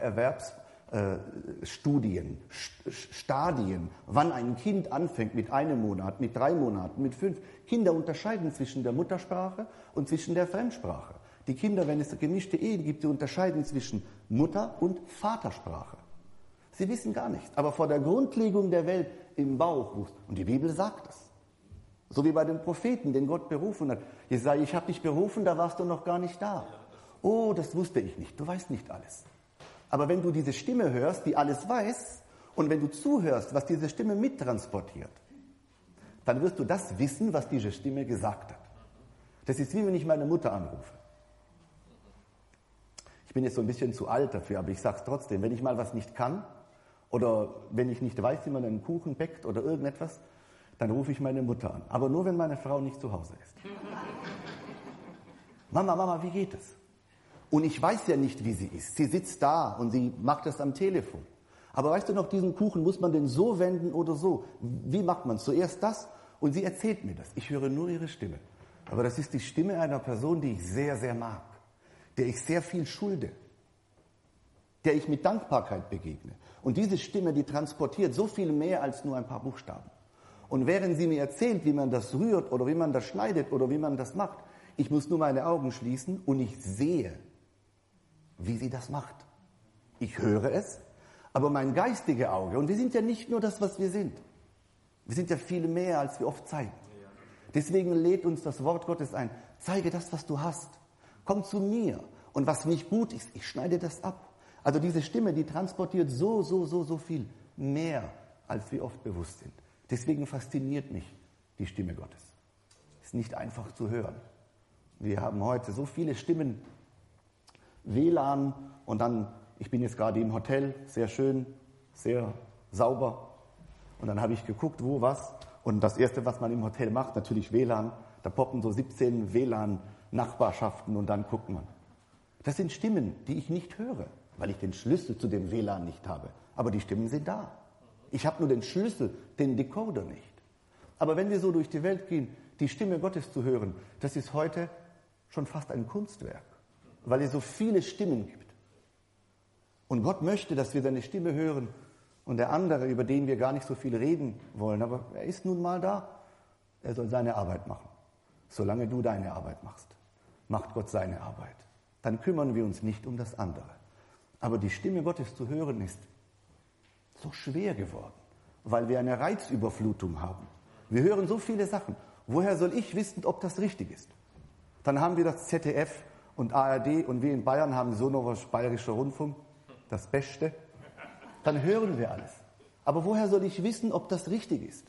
Spracherwerbsstudien, äh, Stadien, wann ein Kind anfängt mit einem Monat, mit drei Monaten, mit fünf. Kinder unterscheiden zwischen der Muttersprache und zwischen der Fremdsprache. Die Kinder, wenn es gemischte Ehen gibt, die unterscheiden zwischen Mutter- und Vatersprache. Sie wissen gar nichts. Aber vor der Grundlegung der Welt im Bauch, und die Bibel sagt das. So wie bei den Propheten, den Gott berufen hat. Jesaja, ich habe dich berufen, da warst du noch gar nicht da. Oh, das wusste ich nicht. Du weißt nicht alles. Aber wenn du diese Stimme hörst, die alles weiß, und wenn du zuhörst, was diese Stimme mittransportiert, dann wirst du das wissen, was diese Stimme gesagt hat. Das ist wie wenn ich meine Mutter anrufe. Ich bin jetzt so ein bisschen zu alt dafür, aber ich sage es trotzdem, wenn ich mal was nicht kann oder wenn ich nicht weiß, wie man einen Kuchen bäckt oder irgendetwas, dann rufe ich meine Mutter an. Aber nur, wenn meine Frau nicht zu Hause ist. Mama, Mama, wie geht es? Und ich weiß ja nicht, wie sie ist. Sie sitzt da und sie macht das am Telefon. Aber weißt du noch, diesen Kuchen, muss man den so wenden oder so? Wie macht man es? Zuerst das und sie erzählt mir das. Ich höre nur ihre Stimme. Aber das ist die Stimme einer Person, die ich sehr, sehr mag. Der ich sehr viel schulde. Der ich mit Dankbarkeit begegne. Und diese Stimme, die transportiert so viel mehr als nur ein paar Buchstaben. Und während sie mir erzählt, wie man das rührt oder wie man das schneidet oder wie man das macht, ich muss nur meine Augen schließen und ich sehe, wie sie das macht. Ich höre es, aber mein geistiges Auge, und wir sind ja nicht nur das, was wir sind. Wir sind ja viel mehr, als wir oft zeigen. Deswegen lädt uns das Wort Gottes ein. Zeige das, was du hast. Komm zu mir. Und was nicht gut ist, ich schneide das ab. Also diese Stimme, die transportiert so, so, so, so viel mehr, als wir oft bewusst sind. Deswegen fasziniert mich die Stimme Gottes. Ist nicht einfach zu hören. Wir haben heute so viele Stimmen, W L A N und dann, ich bin jetzt gerade im Hotel, sehr schön, sehr sauber. Und dann habe ich geguckt, wo, was. Und das Erste, was man im Hotel macht, natürlich W L A N. Da poppen so siebzehn W L A N-Nachbarschaften und dann guckt man. Das sind Stimmen, die ich nicht höre, weil ich den Schlüssel zu dem W L A N nicht habe. Aber die Stimmen sind da. Ich habe nur den Schlüssel, den Decoder nicht. Aber wenn wir so durch die Welt gehen, die Stimme Gottes zu hören, das ist heute schon fast ein Kunstwerk, weil es so viele Stimmen gibt. Und Gott möchte, dass wir seine Stimme hören. Und der andere, über den wir gar nicht so viel reden wollen, aber er ist nun mal da, er soll seine Arbeit machen. Solange du deine Arbeit machst, macht Gott seine Arbeit. Dann kümmern wir uns nicht um das andere. Aber die Stimme Gottes zu hören ist so schwer geworden, weil wir eine Reizüberflutung haben. Wir hören so viele Sachen. Woher soll ich wissen, ob das richtig ist? Dann haben wir das Z D F und A R D und wir in Bayern haben so noch was Bayerischer Rundfunk, das Beste. Dann hören wir alles. Aber woher soll ich wissen, ob das richtig ist?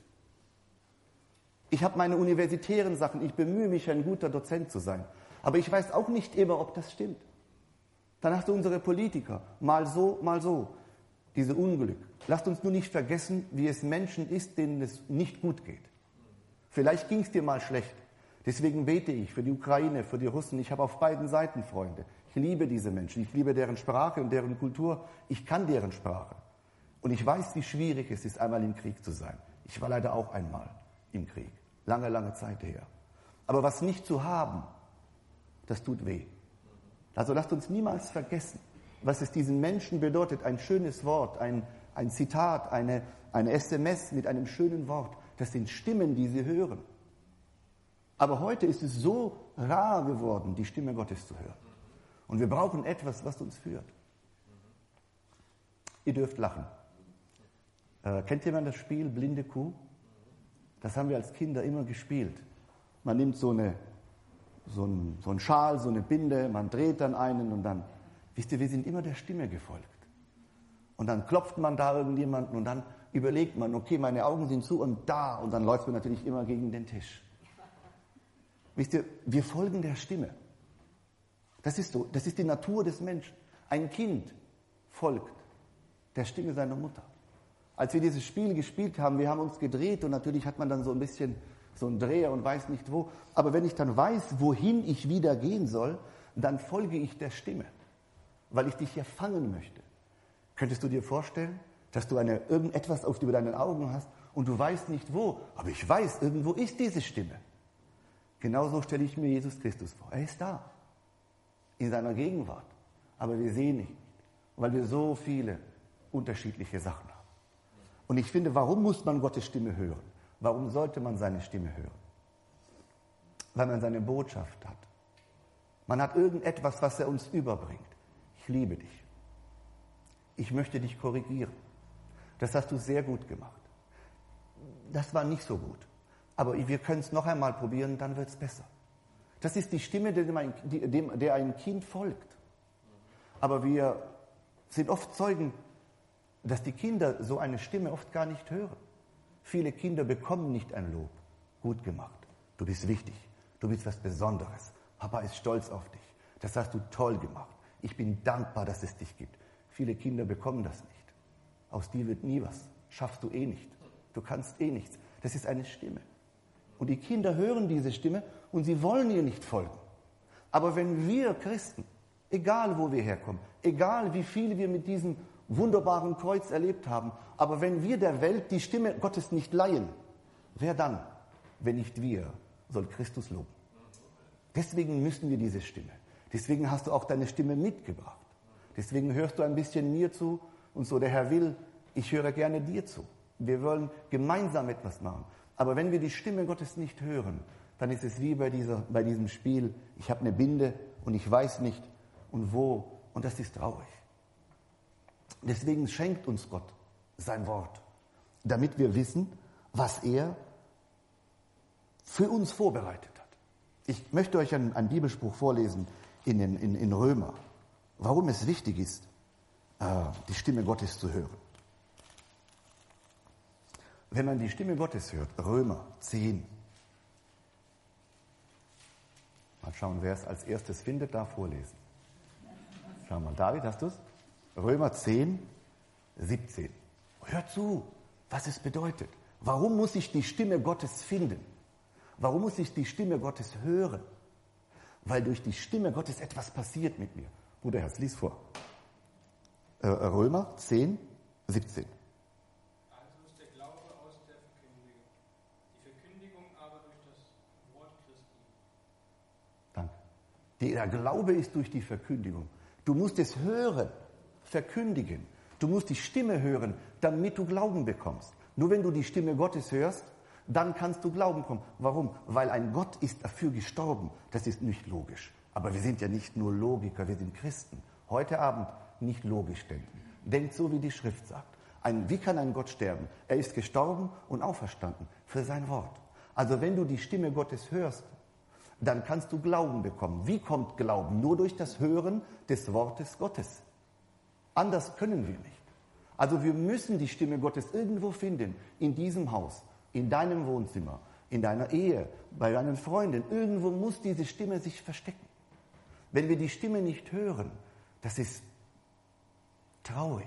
Ich habe meine universitären Sachen, ich bemühe mich, ein guter Dozent zu sein. Aber ich weiß auch nicht immer, ob das stimmt. Dann hast du unsere Politiker, mal so, mal so, diese Unglück. Lasst uns nur nicht vergessen, wie es Menschen ist, denen es nicht gut geht. Vielleicht ging es dir mal schlecht. Deswegen bete ich für die Ukraine, für die Russen. Ich habe auf beiden Seiten Freunde. Ich liebe diese Menschen. Ich liebe deren Sprache und deren Kultur. Ich kann deren Sprache. Und ich weiß, wie schwierig es ist, einmal im Krieg zu sein. Ich war leider auch einmal im Krieg. Lange, lange Zeit her. Aber was nicht zu haben, das tut weh. Also lasst uns niemals vergessen, was es diesen Menschen bedeutet. Ein schönes Wort, ein, ein Zitat, eine, eine S M S mit einem schönen Wort. Das sind Stimmen, die sie hören. Aber heute ist es so rar geworden, die Stimme Gottes zu hören. Und wir brauchen etwas, was uns führt. Ihr dürft lachen. Äh, kennt jemand das Spiel Blinde Kuh? Das haben wir als Kinder immer gespielt. Man nimmt so, eine, so, ein, so einen Schal, so eine Binde, man dreht dann einen und dann, wisst ihr, wir sind immer der Stimme gefolgt. Und dann klopft man da irgendjemanden und dann überlegt man, okay, meine Augen sind zu und da, und dann läuft man natürlich immer gegen den Tisch. Wisst ihr, wir folgen der Stimme. Das ist so, das ist die Natur des Menschen. Ein Kind folgt der Stimme seiner Mutter. Als wir dieses Spiel gespielt haben, wir haben uns gedreht und natürlich hat man dann so ein bisschen so einen Dreher und weiß nicht wo. Aber wenn ich dann weiß, wohin ich wieder gehen soll, dann folge ich der Stimme, weil ich dich ja fangen möchte. Könntest du dir vorstellen, dass du eine, irgendetwas auf über deinen Augen hast und du weißt nicht wo, aber ich weiß, irgendwo ist diese Stimme. Genauso stelle ich mir Jesus Christus vor. Er ist da, in seiner Gegenwart, aber wir sehen ihn nicht, weil wir so viele unterschiedliche Sachen haben. Und ich finde, warum muss man Gottes Stimme hören? Warum sollte man seine Stimme hören? Weil man seine Botschaft hat. Man hat irgendetwas, was er uns überbringt. Ich liebe dich. Ich möchte dich korrigieren. Das hast du sehr gut gemacht. Das war nicht so gut. Aber wir können es noch einmal probieren, dann wird es besser. Das ist die Stimme, dem ein, dem, der ein Kind folgt. Aber wir sind oft Zeugen, dass die Kinder so eine Stimme oft gar nicht hören. Viele Kinder bekommen nicht ein Lob. Gut gemacht. Du bist wichtig. Du bist was Besonderes. Papa ist stolz auf dich. Das hast du toll gemacht. Ich bin dankbar, dass es dich gibt. Viele Kinder bekommen das nicht. Aus dir wird nie was. Schaffst du eh nicht. Du kannst eh nichts. Das ist eine Stimme. Und die Kinder hören diese Stimme und sie wollen ihr nicht folgen. Aber wenn wir Christen, egal wo wir herkommen, egal wie viel wir mit diesem wunderbaren Kreuz erlebt haben, aber wenn wir der Welt die Stimme Gottes nicht leihen, wer dann, wenn nicht wir, soll Christus loben? Deswegen müssen wir diese Stimme. Deswegen hast du auch deine Stimme mitgebracht. Deswegen hörst du ein bisschen mir zu und so, der Herr will, ich höre gerne dir zu. Wir wollen gemeinsam etwas machen. Aber wenn wir die Stimme Gottes nicht hören, dann ist es wie bei, dieser, bei diesem Spiel, ich habe eine Binde und ich weiß nicht und wo, und das ist traurig. Deswegen schenkt uns Gott sein Wort, damit wir wissen, was er für uns vorbereitet hat. Ich möchte euch einen, einen Bibelspruch vorlesen in, den, in, in Römer, warum es wichtig ist, äh, die Stimme Gottes zu hören. Wenn man die Stimme Gottes hört, Römer zehn, Mal schauen, wer es als erstes findet, darf vorlesen. Schau mal, David, hast du es? Römer zehn, siebzehn. Hör zu, was es bedeutet. Warum muss ich die Stimme Gottes finden? Warum muss ich die Stimme Gottes hören? Weil durch die Stimme Gottes etwas passiert mit mir. Bruder Herz, lies vor. Äh, Römer zehn, siebzehn. Also ist der Glaube aus der Verkündigung. Die Verkündigung aber durch das Wort Christi. Danke. Der Glaube ist durch die Verkündigung. Du musst es hören, verkündigen. Du musst die Stimme hören, damit du Glauben bekommst. Nur wenn du die Stimme Gottes hörst, dann kannst du Glauben bekommen. Warum? Weil ein Gott ist dafür gestorben. Das ist nicht logisch. Aber wir sind ja nicht nur Logiker, wir sind Christen. Heute Abend nicht logisch denken. Denkt so, wie die Schrift sagt. Ein, wie kann ein Gott sterben? Er ist gestorben und auferstanden für sein Wort. Also wenn du die Stimme Gottes hörst, dann kannst du Glauben bekommen. Wie kommt Glauben? Nur durch das Hören des Wortes Gottes. Anders können wir nicht. Also wir müssen die Stimme Gottes irgendwo finden, in diesem Haus, in deinem Wohnzimmer, in deiner Ehe, bei deinen Freunden. Irgendwo muss diese Stimme sich verstecken. Wenn wir die Stimme nicht hören, das ist traurig.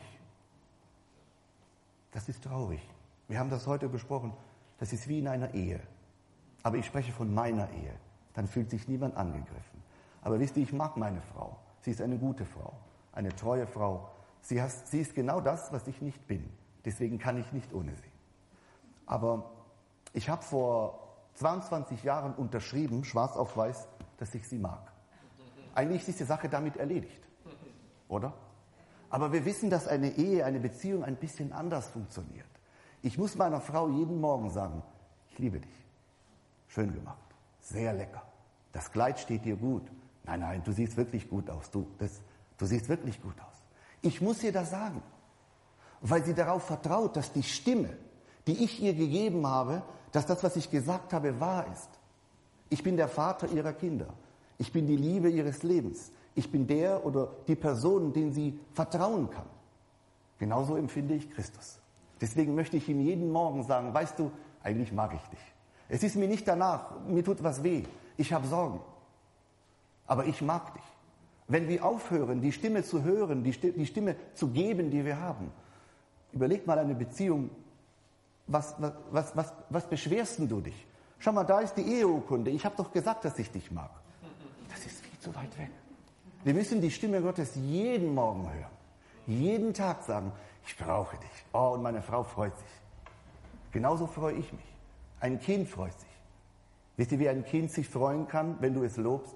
Das ist traurig. Wir haben das heute besprochen. Das ist wie in einer Ehe. Aber ich spreche von meiner Ehe. Dann fühlt sich niemand angegriffen. Aber wisst ihr, ich mag meine Frau. Sie ist eine gute Frau, eine treue Frau. Sie, has, sie ist genau das, was ich nicht bin. Deswegen kann ich nicht ohne sie. Aber ich habe vor zweiundzwanzig Jahren unterschrieben, schwarz auf weiß, dass ich sie mag. Eigentlich ist die Sache damit erledigt, oder? Aber wir wissen, dass eine Ehe, eine Beziehung ein bisschen anders funktioniert. Ich muss meiner Frau jeden Morgen sagen, ich liebe dich. Schön gemacht, sehr lecker. Das Kleid steht dir gut. Nein, nein, du siehst wirklich gut aus. Du, das, du siehst wirklich gut aus. Ich muss ihr das sagen, weil sie darauf vertraut, dass die Stimme, die ich ihr gegeben habe, dass das, was ich gesagt habe, wahr ist. Ich bin der Vater ihrer Kinder. Ich bin die Liebe ihres Lebens. Ich bin der oder die Person, den sie vertrauen kann. Genauso empfinde ich Christus. Deswegen möchte ich ihm jeden Morgen sagen, weißt du, eigentlich mag ich dich. Es ist mir nicht danach, mir tut was weh. Ich habe Sorgen. Aber ich mag dich. Wenn wir aufhören, die Stimme zu hören, die Stimme zu geben, die wir haben, überleg mal eine Beziehung, was, was, was, was beschwerst du dich? Schau mal, da ist die Eheurkunde. Ich habe doch gesagt, dass ich dich mag. Das ist viel zu weit weg. Wir müssen die Stimme Gottes jeden Morgen hören. Jeden Tag sagen, ich brauche dich. Oh, und meine Frau freut sich. Genauso freue ich mich. Ein Kind freut sich. Wisst ihr, wie ein Kind sich freuen kann, wenn du es lobst?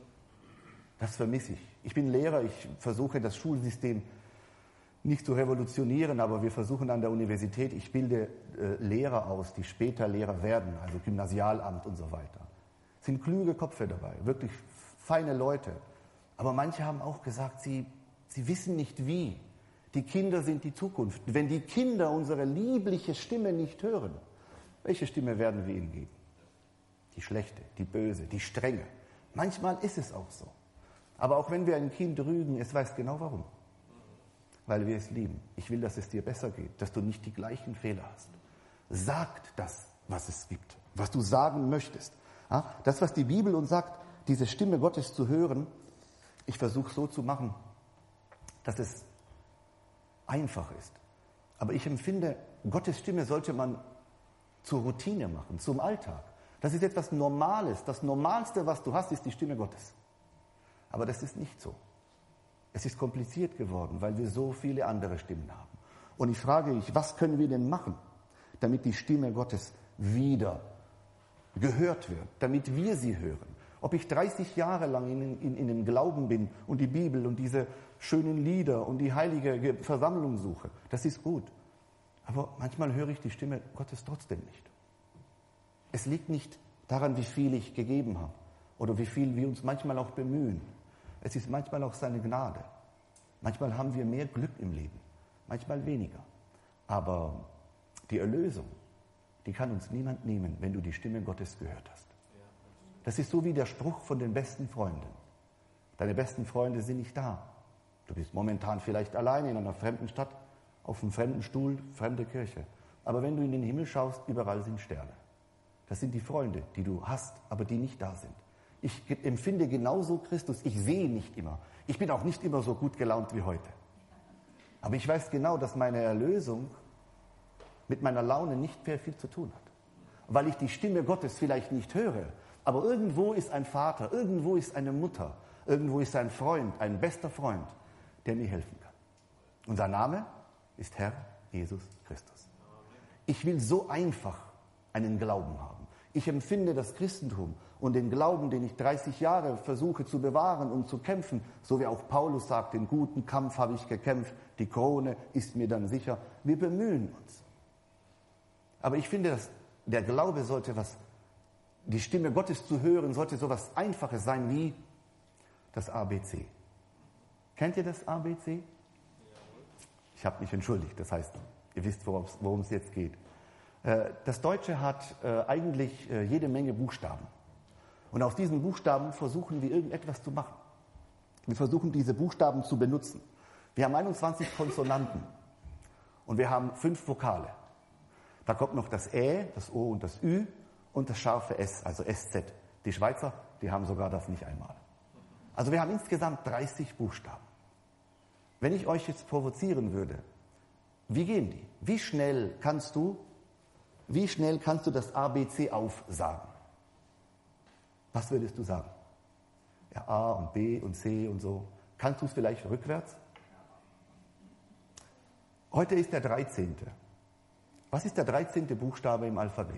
Das vermisse ich. Ich bin Lehrer, ich versuche das Schulsystem nicht zu revolutionieren, aber wir versuchen an der Universität, ich bilde äh, Lehrer aus, die später Lehrer werden, also Gymnasialamt und so weiter. Es sind kluge Köpfe dabei, wirklich feine Leute. Aber manche haben auch gesagt, sie, sie wissen nicht wie. Die Kinder sind die Zukunft. Wenn die Kinder unsere liebliche Stimme nicht hören, welche Stimme werden wir ihnen geben? Die schlechte, die böse, die strenge. Manchmal ist es auch so. Aber auch wenn wir ein Kind rügen, es weiß genau warum. Weil wir es lieben. Ich will, dass es dir besser geht, dass du nicht die gleichen Fehler hast. Sagt das, was es gibt, was du sagen möchtest. Das, was die Bibel uns sagt, diese Stimme Gottes zu hören, ich versuche so zu machen, dass es einfach ist. Aber ich empfinde, Gottes Stimme sollte man zur Routine machen, zum Alltag. Das ist etwas Normales. Das Normalste, was du hast, ist die Stimme Gottes. Aber das ist nicht so. Es ist kompliziert geworden, weil wir so viele andere Stimmen haben. Und ich frage mich, was können wir denn machen, damit die Stimme Gottes wieder gehört wird, damit wir sie hören? Ob ich dreißig Jahre lang in, in, in dem Glauben bin und die Bibel und diese schönen Lieder und die heilige Versammlung suche, das ist gut. Aber manchmal höre ich die Stimme Gottes trotzdem nicht. Es liegt nicht daran, wie viel ich gegeben habe oder wie viel wir uns manchmal auch bemühen. Es ist manchmal auch seine Gnade. Manchmal haben wir mehr Glück im Leben, manchmal weniger. Aber die Erlösung, die kann uns niemand nehmen, wenn du die Stimme Gottes gehört hast. Das ist so wie der Spruch von den besten Freunden. Deine besten Freunde sind nicht da. Du bist momentan vielleicht alleine in einer fremden Stadt, auf einem fremden Stuhl, fremde Kirche. Aber wenn du in den Himmel schaust, überall sind Sterne. Das sind die Freunde, die du hast, aber die nicht da sind. Ich empfinde genauso Christus. Ich sehe nicht immer. Ich bin auch nicht immer so gut gelaunt wie heute. Aber ich weiß genau, dass meine Erlösung mit meiner Laune nicht mehr viel zu tun hat. Weil ich die Stimme Gottes vielleicht nicht höre. Aber irgendwo ist ein Vater, irgendwo ist eine Mutter, irgendwo ist ein Freund, ein bester Freund, der mir helfen kann. Und sein Name ist Herr Jesus Christus. Ich will so einfach einen Glauben haben. Ich empfinde das Christentum und den Glauben, den ich dreißig Jahre versuche zu bewahren und zu kämpfen, so wie auch Paulus sagt, den guten Kampf habe ich gekämpft, die Krone ist mir dann sicher. Wir bemühen uns. Aber ich finde, dass der Glaube sollte was, die Stimme Gottes zu hören, sollte so was Einfaches sein wie das A B C. Kennt ihr das A B C? Ich habe mich entschuldigt, das heißt, ihr wisst, worum es jetzt geht. Das Deutsche hat eigentlich jede Menge Buchstaben. Und aus diesen Buchstaben versuchen wir irgendetwas zu machen. Wir versuchen diese Buchstaben zu benutzen. Wir haben einundzwanzig Konsonanten und wir haben fünf Vokale. Da kommt noch das Ä, das O und das Ü und das scharfe S, also S Z. Die Schweizer, die haben sogar das nicht einmal. Also wir haben insgesamt dreißig Buchstaben. Wenn ich euch jetzt provozieren würde, wie gehen die? Wie schnell kannst du, wie schnell kannst du das A B C aufsagen? Was würdest du sagen? Ja, A und B und C und so. Kannst du es vielleicht rückwärts? Heute ist der dreizehnte. Was ist der dreizehnte Buchstabe im Alphabet?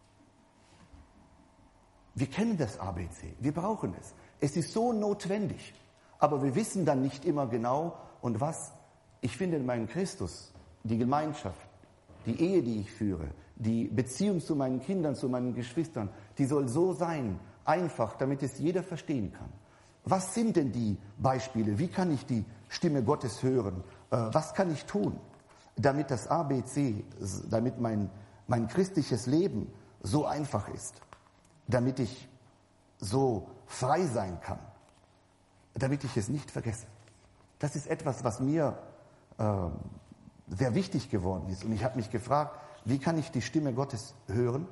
Wir kennen das A B C, wir brauchen es. Es ist so notwendig, aber wir wissen dann nicht immer genau, und was? Ich finde in meinem Christus, die Gemeinschaft, die Ehe, die ich führe, die Beziehung zu meinen Kindern, zu meinen Geschwistern, die soll so sein, einfach, damit es jeder verstehen kann. Was sind denn die Beispiele? Wie kann ich die Stimme Gottes hören? Was kann ich tun, damit das A B C, damit mein, mein christliches Leben so einfach ist, damit ich so frei sein kann, damit ich es nicht vergesse? Das ist etwas, was mir äh, sehr wichtig geworden ist. Und ich habe mich gefragt, wie kann ich die Stimme Gottes hören?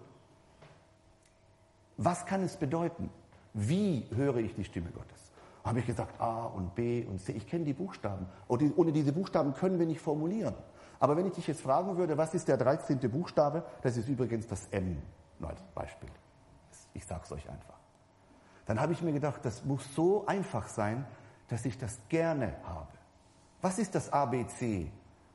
Was kann es bedeuten? Wie höre ich die Stimme Gottes? Habe ich gesagt, A und B und C. Ich kenne die Buchstaben. Ohne diese Buchstaben können wir nicht formulieren. Aber wenn ich dich jetzt fragen würde, was ist der dreizehnte Buchstabe? Das ist übrigens das M, nur als Beispiel. Ich sage es euch einfach. Dann habe ich mir gedacht, das muss so einfach sein, dass ich das gerne habe. Was ist das A B C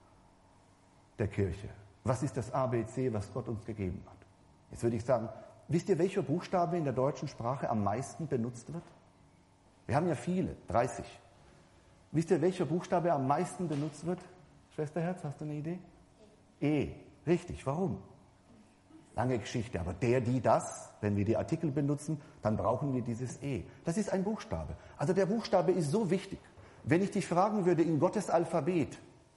der Kirche? Was ist das A B C, was Gott uns gegeben hat? Jetzt würde ich sagen, wisst ihr, welcher Buchstabe in der deutschen Sprache am meisten benutzt wird? Wir haben ja viele, dreißig. Wisst ihr, welcher Buchstabe am meisten benutzt wird? Schwesterherz, hast du eine Idee? E. Richtig, warum? Lange Geschichte, aber der, die, das, wenn wir die Artikel benutzen, dann brauchen wir dieses E. Das ist ein Buchstabe. Also der Buchstabe ist so wichtig. Wenn ich dich fragen würde in Gottes Alphabet,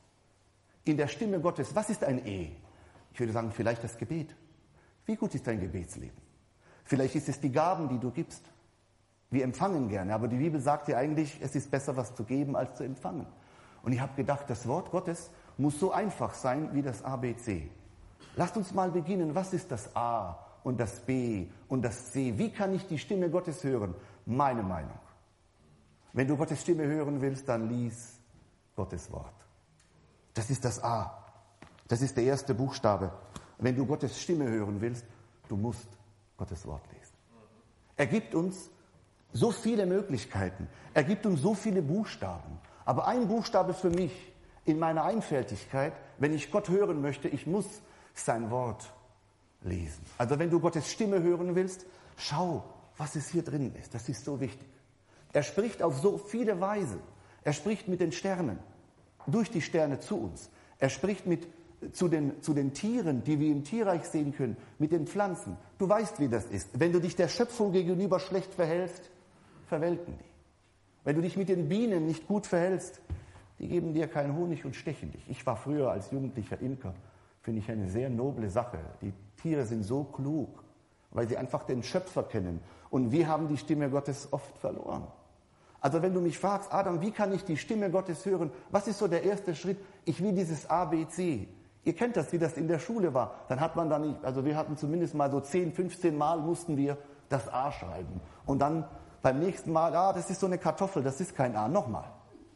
in der Stimme Gottes, was ist ein E? Ich würde sagen, vielleicht das Gebet. Wie gut ist dein Gebetsleben? Vielleicht ist es die Gaben, die du gibst. Wir empfangen gerne, aber die Bibel sagt ja eigentlich, es ist besser, was zu geben, als zu empfangen. Und ich habe gedacht, das Wort Gottes muss so einfach sein wie das A B C. Lasst uns mal beginnen. Was ist das A und das B und das C? Wie kann ich die Stimme Gottes hören? Meine Meinung. Wenn du Gottes Stimme hören willst, dann lies Gottes Wort. Das ist das A. Das ist der erste Buchstabe. Wenn du Gottes Stimme hören willst, du musst Gottes Wort lesen. Er gibt uns so viele Möglichkeiten. Er gibt uns so viele Buchstaben. Aber ein Buchstabe für mich in meiner Einfältigkeit, wenn ich Gott hören möchte, ich muss sein Wort lesen. Also wenn du Gottes Stimme hören willst, schau, was es hier drin ist. Das ist so wichtig. Er spricht auf so viele Weisen. Er spricht mit den Sternen, durch die Sterne zu uns. Er spricht mit, zu, den, zu den Tieren, die wir im Tierreich sehen können, mit den Pflanzen. Du weißt, wie das ist. Wenn du dich der Schöpfung gegenüber schlecht verhältst, verwelken die. Wenn du dich mit den Bienen nicht gut verhältst, die geben dir keinen Honig und stechen dich. Ich war früher als jugendlicher Imker. Finde ich eine sehr noble Sache. Die Tiere sind so klug, weil sie einfach den Schöpfer kennen. Und wir haben die Stimme Gottes oft verloren. Also wenn du mich fragst, Adam, wie kann ich die Stimme Gottes hören? Was ist so der erste Schritt? Ich will dieses A B C. Ihr kennt das, wie das in der Schule war. Dann hat man da nicht, also wir hatten zumindest mal so zehn, fünfzehn Mal mussten wir das A schreiben. Und dann beim nächsten Mal, ah, das ist so eine Kartoffel, das ist kein A. Nochmal.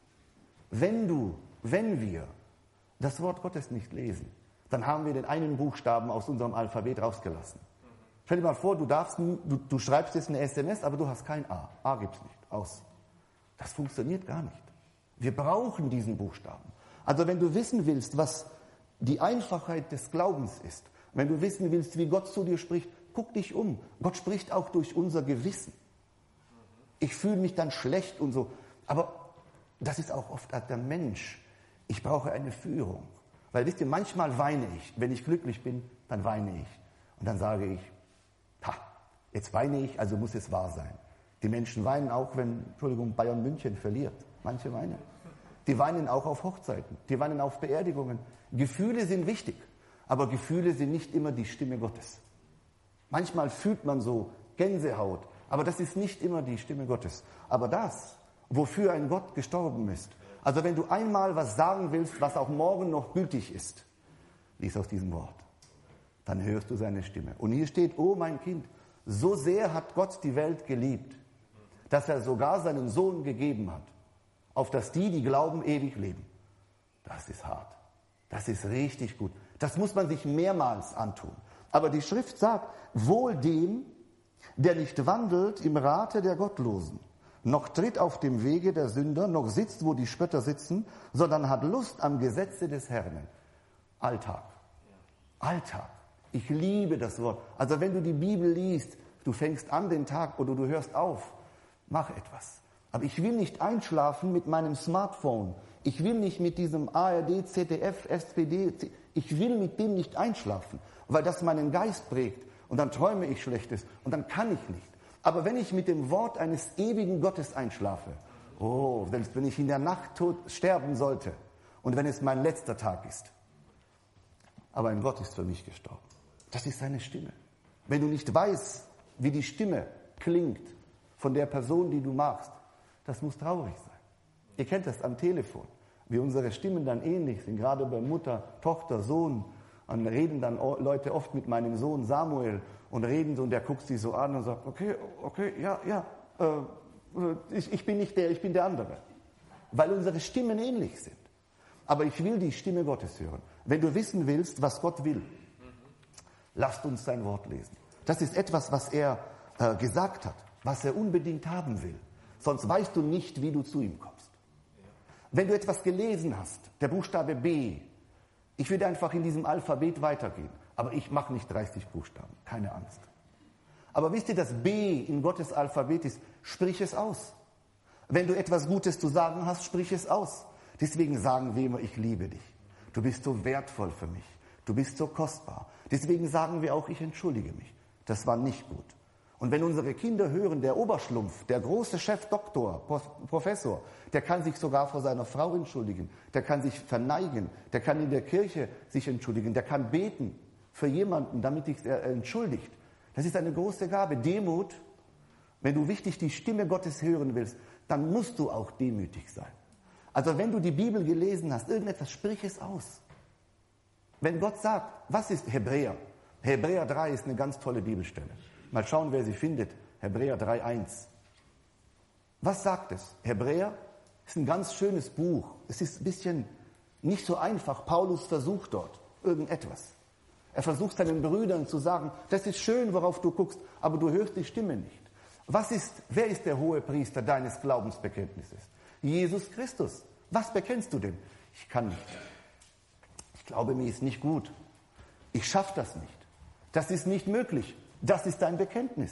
Wenn du, wenn wir das Wort Gottes nicht lesen, dann haben wir den einen Buchstaben aus unserem Alphabet rausgelassen. Stell dir mal vor, du, darfst, du, du schreibst jetzt eine S M S, aber du hast kein A. A gibt es nicht. Aus. Das funktioniert gar nicht. Wir brauchen diesen Buchstaben. Also wenn du wissen willst, was die Einfachheit des Glaubens ist, wenn du wissen willst, wie Gott zu dir spricht, guck dich um. Gott spricht auch durch unser Gewissen. Ich fühle mich dann schlecht und so. Aber das ist auch oft der Mensch. Ich brauche eine Führung. Weil wisst ihr, manchmal weine ich. Wenn ich glücklich bin, dann weine ich. Und dann sage ich, ha, jetzt weine ich, also muss es wahr sein. Die Menschen weinen auch, wenn, Entschuldigung, Bayern München verliert. Manche weinen. Die weinen auch auf Hochzeiten. Die weinen auf Beerdigungen. Gefühle sind wichtig. Aber Gefühle sind nicht immer die Stimme Gottes. Manchmal fühlt man so Gänsehaut. Aber das ist nicht immer die Stimme Gottes. Aber das, wofür ein Gott gestorben ist. Also wenn du einmal was sagen willst, was auch morgen noch gültig ist, lies aus diesem Wort. Dann hörst du seine Stimme. Und hier steht, oh mein Kind, so sehr hat Gott die Welt geliebt, dass er sogar seinen Sohn gegeben hat, auf dass die, die glauben, ewig leben. Das ist hart. Das ist richtig gut. Das muss man sich mehrmals antun. Aber die Schrift sagt, wohl dem, der nicht wandelt im Rate der Gottlosen, noch tritt auf dem Wege der Sünder, noch sitzt, wo die Spötter sitzen, sondern hat Lust am Gesetze des Herrn. Alltag. Alltag. Ich liebe das Wort. Also wenn du die Bibel liest, du fängst an den Tag oder du hörst auf, mach etwas. Aber ich will nicht einschlafen mit meinem Smartphone. Ich will nicht mit diesem A R D, Z D F, S P D, ich will mit dem nicht einschlafen, weil das meinen Geist prägt. Und dann träume ich Schlechtes und dann kann ich nicht. Aber wenn ich mit dem Wort eines ewigen Gottes einschlafe, oh, selbst wenn ich in der Nacht tot sterben sollte und wenn es mein letzter Tag ist, aber ein Gott ist für mich gestorben. Das ist seine Stimme. Wenn du nicht weißt, wie die Stimme klingt von der Person, die du magst, das muss traurig sein. Ihr kennt das am Telefon, wie unsere Stimmen dann ähnlich sind, gerade bei Mutter, Tochter, Sohn. Und reden dann Leute oft mit meinem Sohn Samuel und reden so und der guckt sie so an und sagt, okay, okay, ja, ja, äh, ich, ich bin nicht der, ich bin der andere. Weil unsere Stimmen ähnlich sind. Aber ich will die Stimme Gottes hören. Wenn du wissen willst, was Gott will, lasst uns sein Wort lesen. Das ist etwas, was er äh, gesagt hat, was er unbedingt haben will. Sonst weißt du nicht, wie du zu ihm kommst. Wenn du etwas gelesen hast, der Buchstabe B, ich würde einfach in diesem Alphabet weitergehen. Aber ich mache nicht dreißig Buchstaben, keine Angst. Aber wisst ihr, das B in Gottes Alphabet ist, sprich es aus. Wenn du etwas Gutes zu sagen hast, sprich es aus. Deswegen sagen wir immer, ich liebe dich. Du bist so wertvoll für mich. Du bist so kostbar. Deswegen sagen wir auch, ich entschuldige mich. Das war nicht gut. Und wenn unsere Kinder hören, der Oberschlumpf, der große Chefdoktor, Professor, der kann sich sogar vor seiner Frau entschuldigen, der kann sich verneigen, der kann in der Kirche sich entschuldigen, der kann beten für jemanden, damit sich er entschuldigt. Das ist eine große Gabe. Demut, wenn du wirklich die Stimme Gottes hören willst, dann musst du auch demütig sein. Also wenn du die Bibel gelesen hast, irgendetwas, sprich es aus. Wenn Gott sagt, was ist Hebräer? Hebräer drei ist eine ganz tolle Bibelstelle. Mal schauen, wer sie findet. Hebräer drei eins. Was sagt es? Hebräer ist ein ganz schönes Buch. Es ist ein bisschen nicht so einfach. Paulus versucht dort irgendetwas. Er versucht seinen Brüdern zu sagen, das ist schön, worauf du guckst, aber du hörst die Stimme nicht. Was ist, wer ist der Hohepriester deines Glaubensbekenntnisses? Jesus Christus. Was bekennst du denn? Ich kann nicht. Ich glaube, mir ist nicht gut. Ich schaffe das nicht. Das ist nicht möglich. Das ist dein Bekenntnis.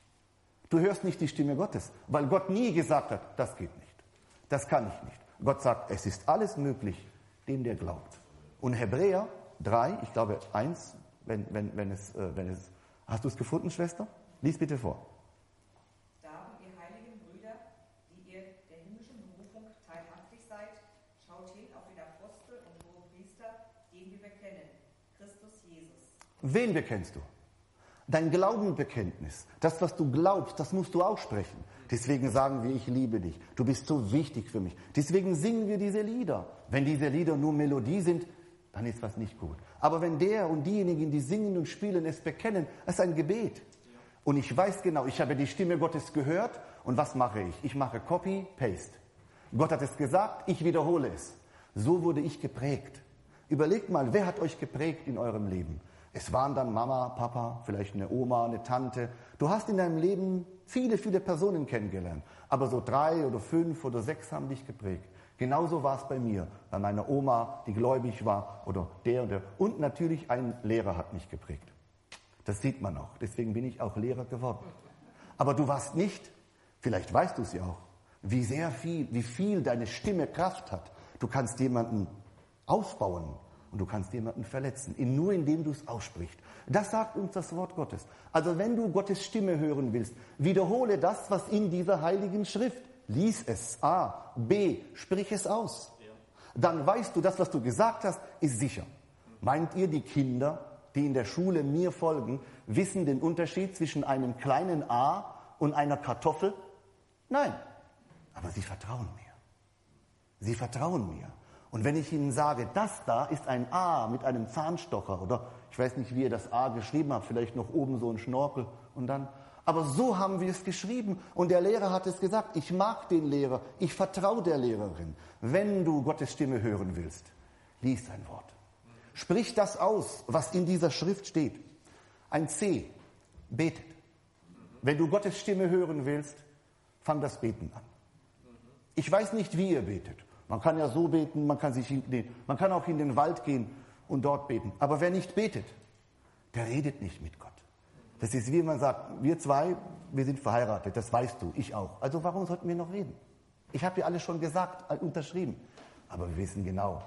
Du hörst nicht die Stimme Gottes, weil Gott nie gesagt hat, das geht nicht. Das kann ich nicht. Gott sagt, es ist alles möglich, dem der glaubt. Und Hebräer drei, ich glaube eins, wenn, wenn, wenn, es, wenn es... Hast du es gefunden, Schwester? Lies bitte vor. Darum, ihr heiligen Brüder, die ihr der himmlischen Berufung teilhaftig seid, schaut hin auf den Apostel und Hohepriester, den wir bekennen, Christus Jesus. Wen bekennst du? Dein Glaubenbekenntnis, das, was du glaubst, das musst du aussprechen. Deswegen sagen wir, ich liebe dich. Du bist so wichtig für mich. Deswegen singen wir diese Lieder. Wenn diese Lieder nur Melodie sind, dann ist was nicht gut. Aber wenn der und diejenigen, die singen und spielen, es bekennen, es ist ein Gebet. Und ich weiß genau, ich habe die Stimme Gottes gehört und was mache ich? Ich mache Copy, Paste. Gott hat es gesagt, ich wiederhole es. So wurde ich geprägt. Überlegt mal, wer hat euch geprägt in eurem Leben? Es waren dann Mama, Papa, vielleicht eine Oma, eine Tante. Du hast in deinem Leben viele, viele Personen kennengelernt. Aber so drei oder fünf oder sechs haben dich geprägt. Genauso war es bei mir, bei meiner Oma, die gläubig war, oder der und der. Und natürlich ein Lehrer hat mich geprägt. Das sieht man auch. Deswegen bin ich auch Lehrer geworden. Aber du warst nicht, vielleicht weißt du es ja auch, wie sehr viel, wie viel deine Stimme Kraft hat. Du kannst jemanden aufbauen und du kannst jemanden verletzen, nur indem du es aussprichst. Das sagt uns das Wort Gottes. Also wenn du Gottes Stimme hören willst, wiederhole das, was in dieser heiligen Schrift. Lies es. A. B. Sprich es aus. Dann weißt du, das, was du gesagt hast, ist sicher. Meint ihr, die Kinder, die in der Schule mir folgen, wissen den Unterschied zwischen einem kleinen A und einer Kartoffel? Nein. Aber sie vertrauen mir. Sie vertrauen mir. Und wenn ich ihnen sage, das da ist ein A mit einem Zahnstocher, oder ich weiß nicht, wie ihr das A geschrieben habt, vielleicht noch oben so ein Schnorkel und dann, aber so haben wir es geschrieben. Und der Lehrer hat es gesagt, ich mag den Lehrer, ich vertraue der Lehrerin. Wenn du Gottes Stimme hören willst, lies sein Wort. Sprich das aus, was in dieser Schrift steht. Ein C, betet. Wenn du Gottes Stimme hören willst, fang das Beten an. Ich weiß nicht, wie ihr betet. Man kann ja so beten, man kann, sich in den, man kann auch in den Wald gehen und dort beten. Aber wer nicht betet, der redet nicht mit Gott. Das ist wie man sagt, wir zwei, wir sind verheiratet, das weißt du, ich auch. Also warum sollten wir noch reden? Ich habe dir alles schon gesagt, unterschrieben. Aber wir wissen genau,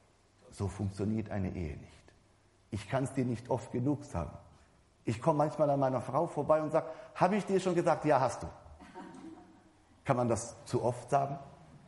so funktioniert eine Ehe nicht. Ich kann es dir nicht oft genug sagen. Ich komme manchmal an meiner Frau vorbei und sage, habe ich dir schon gesagt? Ja, hast du. Kann man das zu oft sagen?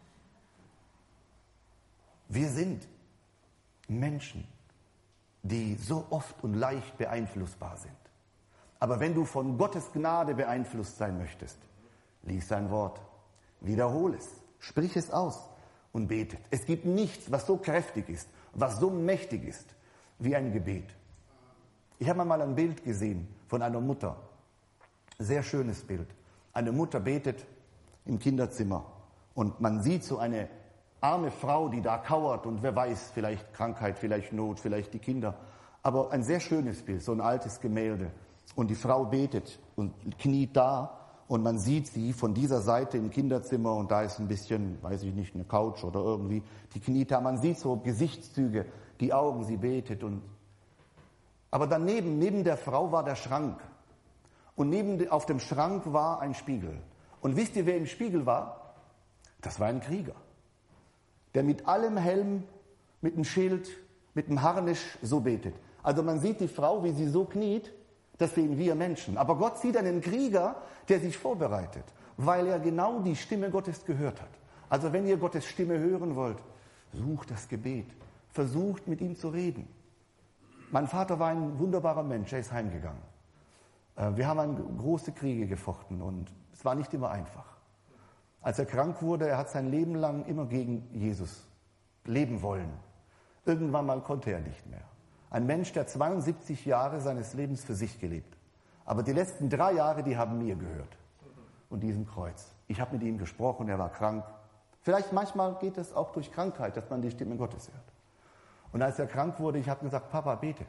Wir sind Menschen, die so oft und leicht beeinflussbar sind. Aber wenn du von Gottes Gnade beeinflusst sein möchtest, lies sein Wort, wiederhole es, sprich es aus und betet. Es gibt nichts, was so kräftig ist, was so mächtig ist, wie ein Gebet. Ich habe mal ein Bild gesehen von einer Mutter. Sehr schönes Bild. Eine Mutter betet im Kinderzimmer und man sieht so eine arme Frau, die da kauert und wer weiß, vielleicht Krankheit, vielleicht Not, vielleicht die Kinder. Aber ein sehr schönes Bild, so ein altes Gemälde. Und die Frau betet und kniet da und man sieht sie von dieser Seite im Kinderzimmer und da ist ein bisschen, weiß ich nicht, eine Couch oder irgendwie, die kniet da. Man sieht so Gesichtszüge, die Augen, sie betet. Und aber daneben, neben der Frau war der Schrank. Und neben, auf dem Schrank war ein Spiegel. Und wisst ihr, wer im Spiegel war? Das war ein Krieger, der mit allem Helm, mit dem Schild, mit dem Harnisch so betet. Also man sieht die Frau, wie sie so kniet, das sehen wir Menschen. Aber Gott sieht einen Krieger, der sich vorbereitet, weil er genau die Stimme Gottes gehört hat. Also wenn ihr Gottes Stimme hören wollt, sucht das Gebet, versucht mit ihm zu reden. Mein Vater war ein wunderbarer Mensch, er ist heimgegangen. Wir haben große Kriege gefochten und es war nicht immer einfach. Als er krank wurde, er hat sein Leben lang immer gegen Jesus leben wollen. Irgendwann mal konnte er nicht mehr. Ein Mensch, der zweiundsiebzig Jahre seines Lebens für sich gelebt. Aber die letzten drei Jahre, die haben mir gehört. Und diesem Kreuz. Ich habe mit ihm gesprochen, er war krank. Vielleicht manchmal geht es auch durch Krankheit, dass man die Stimme Gottes hört. Und als er krank wurde, ich habe gesagt, Papa, bete.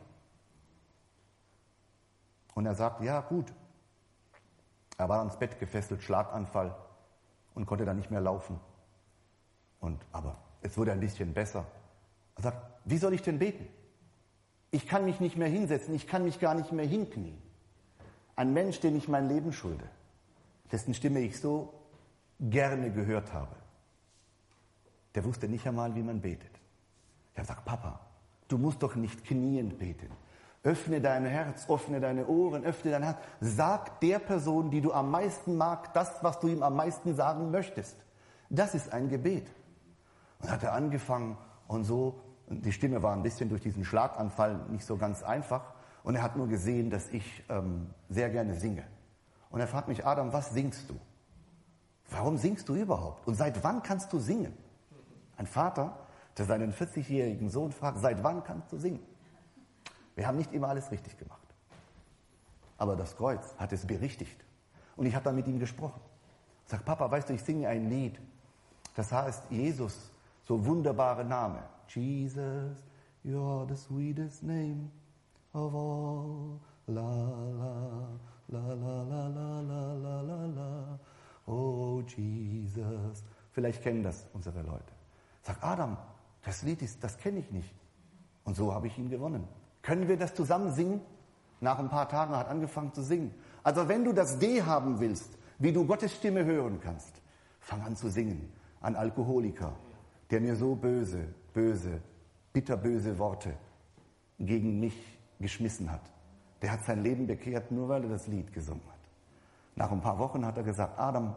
Und er sagt, ja, gut. Er war ans Bett gefesselt, Schlaganfall und konnte dann nicht mehr laufen. Und, aber es wurde ein bisschen besser. Er sagt, wie soll ich denn beten? Ich kann mich nicht mehr hinsetzen, ich kann mich gar nicht mehr hinknien. Ein Mensch, den ich mein Leben schulde, dessen Stimme ich so gerne gehört habe, der wusste nicht einmal, wie man betet. Ich habe gesagt, Papa, du musst doch nicht kniend beten. Öffne dein Herz, öffne deine Ohren, öffne dein Herz. Sag der Person, die du am meisten magst, das, was du ihm am meisten sagen möchtest. Das ist ein Gebet. Und dann hat er angefangen und so. Die Stimme war ein bisschen durch diesen Schlaganfall nicht so ganz einfach. Und er hat nur gesehen, dass ich ähm, sehr gerne singe. Und er fragt mich, Adam, was singst du? Warum singst du überhaupt? Und seit wann kannst du singen? Ein Vater, der seinen vierzigjährigen Sohn fragt, seit wann kannst du singen? Wir haben nicht immer alles richtig gemacht. Aber das Kreuz hat es berichtigt. Und ich habe dann mit ihm gesprochen. Ich sage, Papa, weißt du, ich singe ein Lied. Das heißt, Jesus, so wunderbare Name. Jesus, you're the sweetest name of all. La, la, la, la, la, la, la, la, la, la. Oh, Jesus. Vielleicht kennen das unsere Leute. Sag, Adam, das Lied ist, das kenne ich nicht. Und so habe ich ihn gewonnen. Können wir das zusammen singen? Nach ein paar Tagen hat er angefangen zu singen. Also wenn du das D haben willst, wie du Gottes Stimme hören kannst, fang an zu singen. Ein Alkoholiker, der mir so böse, böse, bitterböse Worte gegen mich geschmissen hat. Der hat sein Leben bekehrt, nur weil er das Lied gesungen hat. Nach ein paar Wochen hat er gesagt, Adam,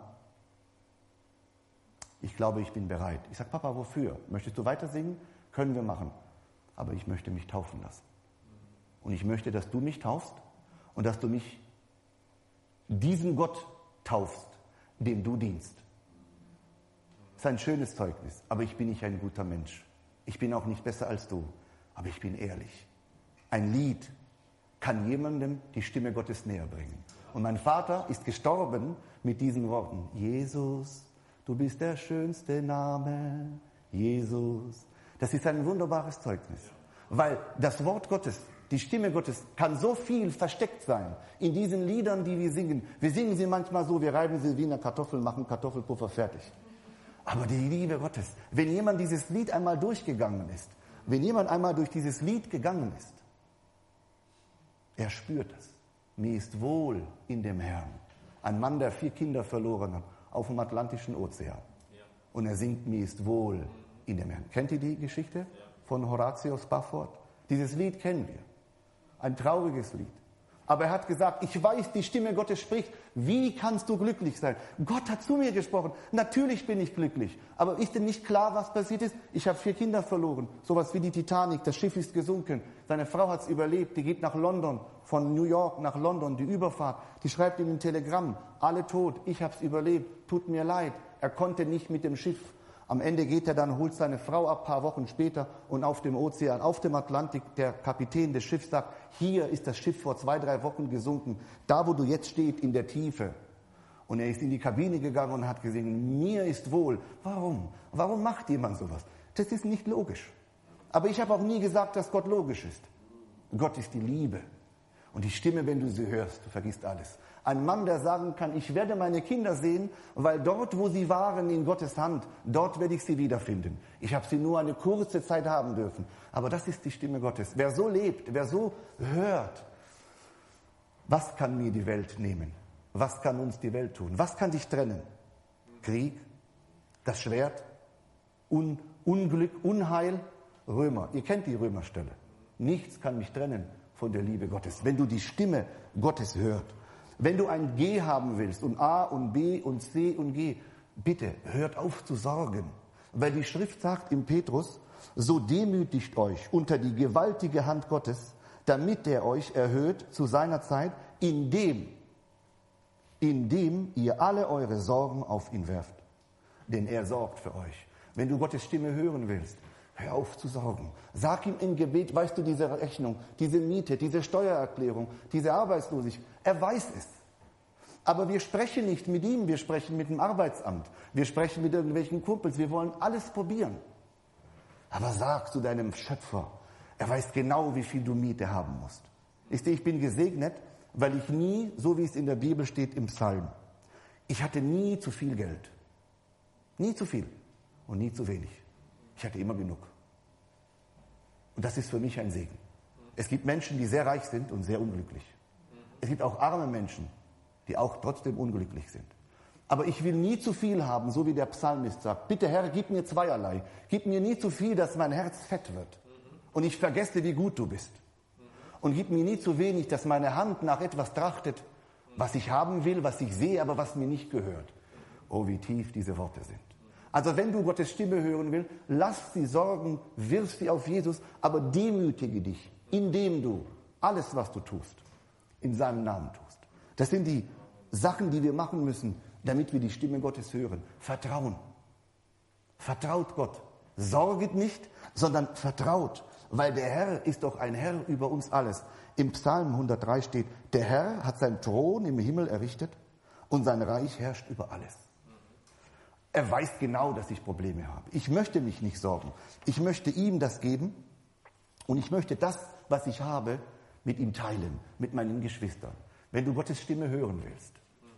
ich glaube, ich bin bereit. Ich sage, Papa, wofür? Möchtest du weiter singen? Können wir machen. Aber ich möchte mich taufen lassen. Und ich möchte, dass du mich taufst und dass du mich diesem Gott taufst, dem du dienst. Das ist ein schönes Zeugnis, aber ich bin nicht ein guter Mensch. Ich bin auch nicht besser als du, aber ich bin ehrlich. Ein Lied kann jemandem die Stimme Gottes näher bringen. Und mein Vater ist gestorben mit diesen Worten. Jesus, du bist der schönste Name, Jesus. Das ist ein wunderbares Zeugnis, weil das Wort Gottes, die Stimme Gottes kann so viel versteckt sein in diesen Liedern, die wir singen. Wir singen sie manchmal so, wir reiben sie wie eine Kartoffel, machen Kartoffelpuffer fertig. Aber die Liebe Gottes, wenn jemand dieses Lied einmal durchgegangen ist, wenn jemand einmal durch dieses Lied gegangen ist, er spürt es. Mir ist wohl in dem Herrn. Ein Mann, der vier Kinder verloren hat, auf dem Atlantischen Ozean. Und er singt, mir ist wohl in dem Herrn. Kennt ihr die Geschichte von Horatio Spafford? Dieses Lied kennen wir. Ein trauriges Lied. Aber er hat gesagt, ich weiß, die Stimme Gottes spricht. Wie kannst du glücklich sein? Gott hat zu mir gesprochen. Natürlich bin ich glücklich. Aber ist denn nicht klar, was passiert ist? Ich habe vier Kinder verloren. Sowas wie die Titanic. Das Schiff ist gesunken. Seine Frau hat es überlebt. Die geht nach London. Von New York nach London. Die Überfahrt. Die schreibt ihm ein Telegramm. Alle tot. Ich habe es überlebt. Tut mir leid. Er konnte nicht mit dem Schiff. Am Ende geht er dann, holt seine Frau ab, ein paar Wochen später, und auf dem Ozean, auf dem Atlantik, der Kapitän des Schiffs sagt, hier ist das Schiff vor zwei, drei Wochen gesunken, da wo du jetzt stehst, in der Tiefe. Und er ist in die Kabine gegangen und hat gesungen, mir ist wohl. Warum? Warum macht jemand sowas? Das ist nicht logisch. Aber ich habe auch nie gesagt, dass Gott logisch ist. Gott ist die Liebe. Und die Stimme, wenn du sie hörst, du vergisst alles. Ein Mann, der sagen kann, ich werde meine Kinder sehen, weil dort, wo sie waren, in Gottes Hand, dort werde ich sie wiederfinden. Ich habe sie nur eine kurze Zeit haben dürfen. Aber das ist die Stimme Gottes. Wer so lebt, wer so hört, was kann mir die Welt nehmen? Was kann uns die Welt tun? Was kann dich trennen? Krieg, das Schwert, Un- Unglück, Unheil, Römer. Ihr kennt die Römerstelle. Nichts kann mich trennen von der Liebe Gottes. Wenn du die Stimme Gottes hörst, wenn du ein G haben willst und A und B und C und G, bitte hört auf zu sorgen. Weil die Schrift sagt im Petrus, so demütigt euch unter die gewaltige Hand Gottes, damit er euch erhöht zu seiner Zeit, indem, indem ihr alle eure Sorgen auf ihn werft. Denn er sorgt für euch. Wenn du Gottes Stimme hören willst, hör auf zu sorgen. Sag ihm im Gebet, weißt du, diese Rechnung, diese Miete, diese Steuererklärung, diese Arbeitslosigkeit, er weiß es. Aber wir sprechen nicht mit ihm, wir sprechen mit dem Arbeitsamt, wir sprechen mit irgendwelchen Kumpels, wir wollen alles probieren. Aber sag zu deinem Schöpfer, er weiß genau, wie viel du Miete haben musst. Ich bin gesegnet, weil ich nie, so wie es in der Bibel steht im Psalm, ich hatte nie zu viel Geld. Nie zu viel und nie zu wenig. Ich hatte immer genug. Und das ist für mich ein Segen. Es gibt Menschen, die sehr reich sind und sehr unglücklich. Es gibt auch arme Menschen, die auch trotzdem unglücklich sind. Aber ich will nie zu viel haben, so wie der Psalmist sagt. Bitte Herr, gib mir zweierlei. Gib mir nie zu viel, dass mein Herz fett wird. Und ich vergesse, wie gut du bist. Und gib mir nie zu wenig, dass meine Hand nach etwas trachtet, was ich haben will, was ich sehe, aber was mir nicht gehört. Oh, wie tief diese Worte sind. Also wenn du Gottes Stimme hören willst, lass die Sorgen, wirf sie auf Jesus, aber demütige dich, indem du alles, was du tust, in seinem Namen tust. Das sind die Sachen, die wir machen müssen, damit wir die Stimme Gottes hören. Vertrauen. Vertraut Gott. Sorget nicht, sondern vertraut. Weil der Herr ist doch ein Herr über uns alles. Im Psalm hundertdrei steht, der Herr hat seinen Thron im Himmel errichtet und sein Reich herrscht über alles. Er weiß genau, dass ich Probleme habe. Ich möchte mich nicht sorgen. Ich möchte ihm das geben und ich möchte das, was ich habe, mit ihm teilen, mit meinen Geschwistern. Wenn du Gottes Stimme hören willst,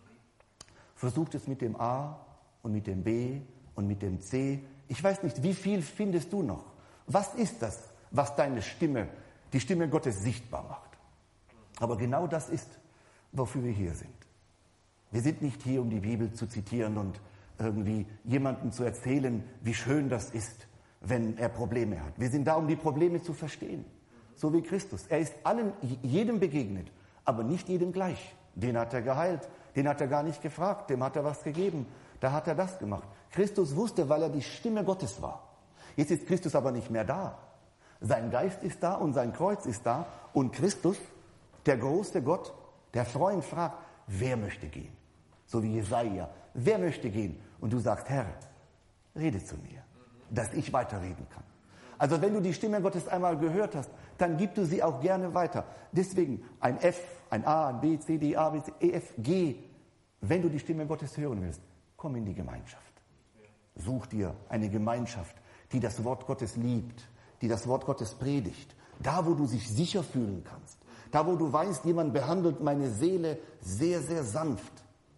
versuch es mit dem A und mit dem B und mit dem C. Ich weiß nicht, wie viel findest du noch? Was ist das, was deine Stimme, die Stimme Gottes sichtbar macht? Aber genau das ist, wofür wir hier sind. Wir sind nicht hier, um die Bibel zu zitieren und irgendwie jemandem zu erzählen, wie schön das ist, wenn er Probleme hat. Wir sind da, um die Probleme zu verstehen. So wie Christus. Er ist allen, jedem begegnet, aber nicht jedem gleich. Den hat er geheilt, den hat er gar nicht gefragt, dem hat er was gegeben. Da hat er das gemacht. Christus wusste, weil er die Stimme Gottes war. Jetzt ist Christus aber nicht mehr da. Sein Geist ist da und sein Kreuz ist da. Und Christus, der große Gott, der Freund, fragt, wer möchte gehen? So wie Jesaja. Wer möchte gehen? Und du sagst, Herr, rede zu mir, dass ich weiterreden kann. Also wenn du die Stimme Gottes einmal gehört hast, dann gib du sie auch gerne weiter. Deswegen ein F, ein A, ein B, C, D, A, B, C, E, F, G. Wenn du die Stimme Gottes hören willst, komm in die Gemeinschaft. Such dir eine Gemeinschaft, die das Wort Gottes liebt, die das Wort Gottes predigt. Da, wo du dich sicher fühlen kannst. Da, wo du weißt, jemand behandelt meine Seele sehr, sehr sanft.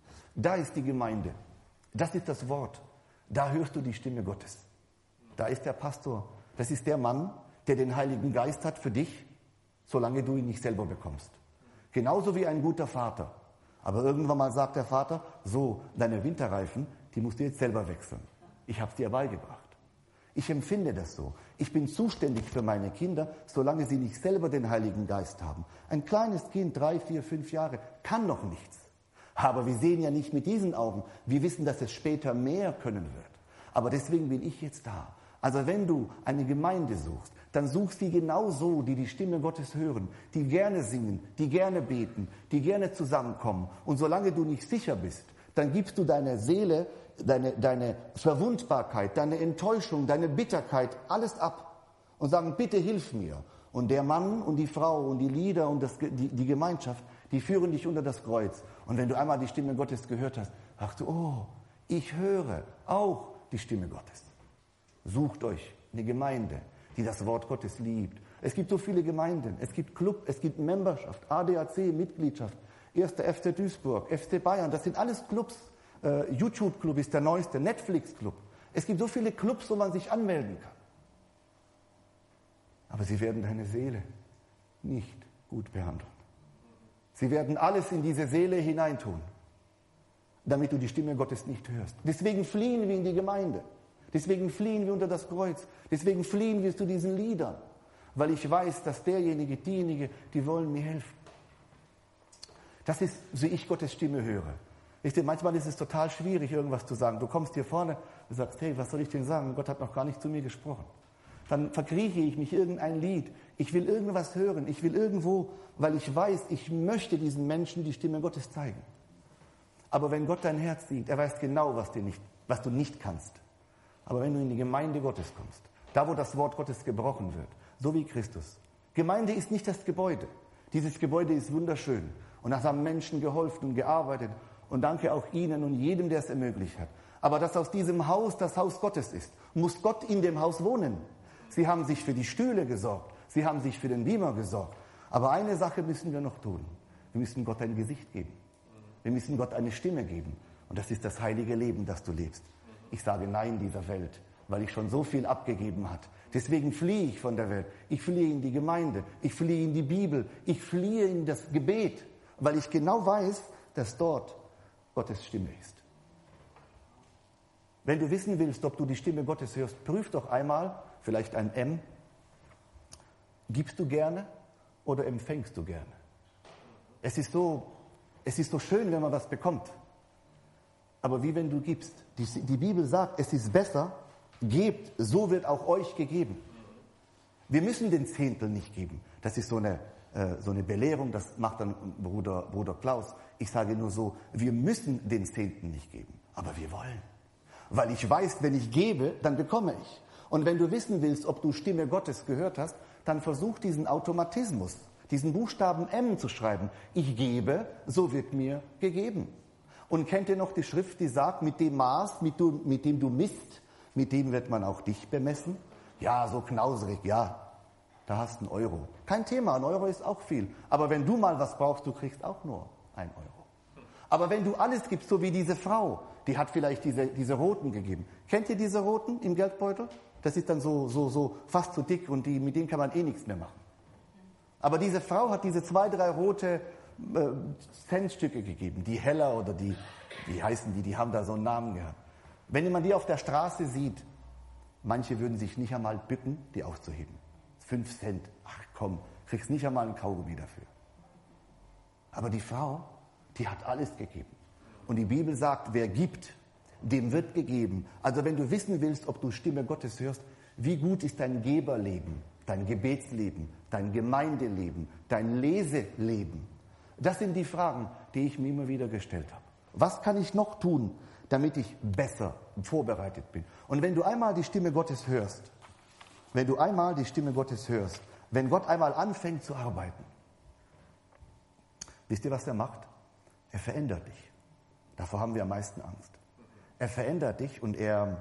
Da ist die Gemeinde. Das ist das Wort. Da hörst du die Stimme Gottes. Da ist der Pastor. Das ist der Mann, der den Heiligen Geist hat für dich, solange du ihn nicht selber bekommst. Genauso wie ein guter Vater. Aber irgendwann mal sagt der Vater, so, deine Winterreifen, die musst du jetzt selber wechseln. Ich habe es dir beigebracht. Ich empfinde das so. Ich bin zuständig für meine Kinder, solange sie nicht selber den Heiligen Geist haben. Ein kleines Kind, drei, vier, fünf Jahre, kann noch nichts. Aber wir sehen ja nicht mit diesen Augen. Wir wissen, dass es später mehr können wird. Aber deswegen bin ich jetzt da. Also wenn du eine Gemeinde suchst, dann such sie genau so, die die Stimme Gottes hören, die gerne singen, die gerne beten, die gerne zusammenkommen. Und solange du nicht sicher bist, dann gibst du deiner Seele, deine, deine Verwundbarkeit, deine Enttäuschung, deine Bitterkeit, alles ab und sagen, bitte hilf mir. Und der Mann und die Frau und die Lieder und das, die, die Gemeinschaft, die führen dich unter das Kreuz. Und wenn du einmal die Stimme Gottes gehört hast, sagst du, oh, ich höre auch die Stimme Gottes. Sucht euch eine Gemeinde, die das Wort Gottes liebt. Es gibt so viele Gemeinden. Es gibt Club, es gibt Memberschaft, A D A C, Mitgliedschaft, erster F C Duisburg, F C Bayern. Das sind alles Clubs. Äh, YouTube-Club ist der neueste, Netflix-Club. Es gibt so viele Clubs, wo man sich anmelden kann. Aber sie werden deine Seele nicht gut behandeln. Sie werden alles in diese Seele hineintun, damit du die Stimme Gottes nicht hörst. Deswegen fliehen wir in die Gemeinde. Deswegen fliehen wir unter das Kreuz. Deswegen fliehen wir zu diesen Liedern. Weil ich weiß, dass derjenige, diejenige, die wollen mir helfen. Das ist, wie ich Gottes Stimme höre. Wisst ihr, manchmal ist es total schwierig, irgendwas zu sagen. Du kommst hier vorne und sagst, hey, was soll ich denn sagen? Gott hat noch gar nicht zu mir gesprochen. Dann verkrieche ich mich irgendein Lied. Ich will irgendwas hören. Ich will irgendwo, weil ich weiß, ich möchte diesen Menschen die Stimme Gottes zeigen. Aber wenn Gott dein Herz sieht, er weiß genau, was, dir nicht, was du nicht kannst. Aber wenn du in die Gemeinde Gottes kommst, da wo das Wort Gottes gebrochen wird, so wie Christus. Gemeinde ist nicht das Gebäude. Dieses Gebäude ist wunderschön. Und das haben Menschen geholfen und gearbeitet. Und danke auch Ihnen und jedem, der es ermöglicht hat. Aber dass aus diesem Haus das Haus Gottes ist, muss Gott in dem Haus wohnen. Sie haben sich für die Stühle gesorgt. Sie haben sich für den Beamer gesorgt. Aber eine Sache müssen wir noch tun. Wir müssen Gott ein Gesicht geben. Wir müssen Gott eine Stimme geben. Und das ist das heilige Leben, das du lebst. Ich sage Nein dieser Welt, weil ich schon so viel abgegeben hat. Deswegen fliehe ich von der Welt. Ich fliehe in die Gemeinde. Ich fliehe in die Bibel. Ich fliehe in das Gebet, weil ich genau weiß, dass dort Gottes Stimme ist. Wenn du wissen willst, ob du die Stimme Gottes hörst, prüf doch einmal, vielleicht ein M, gibst du gerne oder empfängst du gerne? Es ist so, es ist so schön, wenn man was bekommt. Aber wie wenn du gibst. Die, die Bibel sagt, es ist besser, gebt, so wird auch euch gegeben. Wir müssen den Zehntel nicht geben. Das ist so eine, äh, so eine Belehrung, das macht dann Bruder, Bruder Klaus. Ich sage nur so, wir müssen den Zehnten nicht geben, aber wir wollen. Weil ich weiß, wenn ich gebe, dann bekomme ich. Und wenn du wissen willst, ob du Stimme Gottes gehört hast, dann versuch diesen Automatismus, diesen Buchstaben M zu schreiben. Ich gebe, so wird mir gegeben. Und kennt ihr noch die Schrift, die sagt, mit dem Maß, mit, du, mit dem du misst, mit dem wird man auch dich bemessen? Ja, so knauserig, ja. Da hast du einen Euro. Kein Thema, ein Euro ist auch viel. Aber wenn du mal was brauchst, du kriegst auch nur ein Euro. Aber wenn du alles gibst, so wie diese Frau, die hat vielleicht diese, diese roten gegeben. Kennt ihr diese roten im Geldbeutel? Das ist dann so, so, so fast so dick und die, mit denen kann man eh nichts mehr machen. Aber diese Frau hat diese zwei, drei rote äh, Centstücke gegeben, die Heller oder die, wie heißen die, die haben da so einen Namen gehabt. Wenn man die auf der Straße sieht, manche würden sich nicht einmal bücken, die aufzuheben. Fünf Cent, ach komm, kriegst nicht einmal einen Kaugummi dafür. Aber die Frau, die hat alles gegeben. Und die Bibel sagt, wer gibt, dem wird gegeben. Also wenn du wissen willst, ob du Stimme Gottes hörst, wie gut ist dein Geberleben, dein Gebetsleben, dein Gemeindeleben, dein Leseleben? Das sind die Fragen, die ich mir immer wieder gestellt habe. Was kann ich noch tun, damit ich besser vorbereitet bin? Und wenn du einmal die Stimme Gottes hörst, wenn du einmal die Stimme Gottes hörst, wenn Gott einmal anfängt zu arbeiten, wisst ihr, was er macht? Er verändert dich. Davor haben wir am meisten Angst. Er verändert dich und er,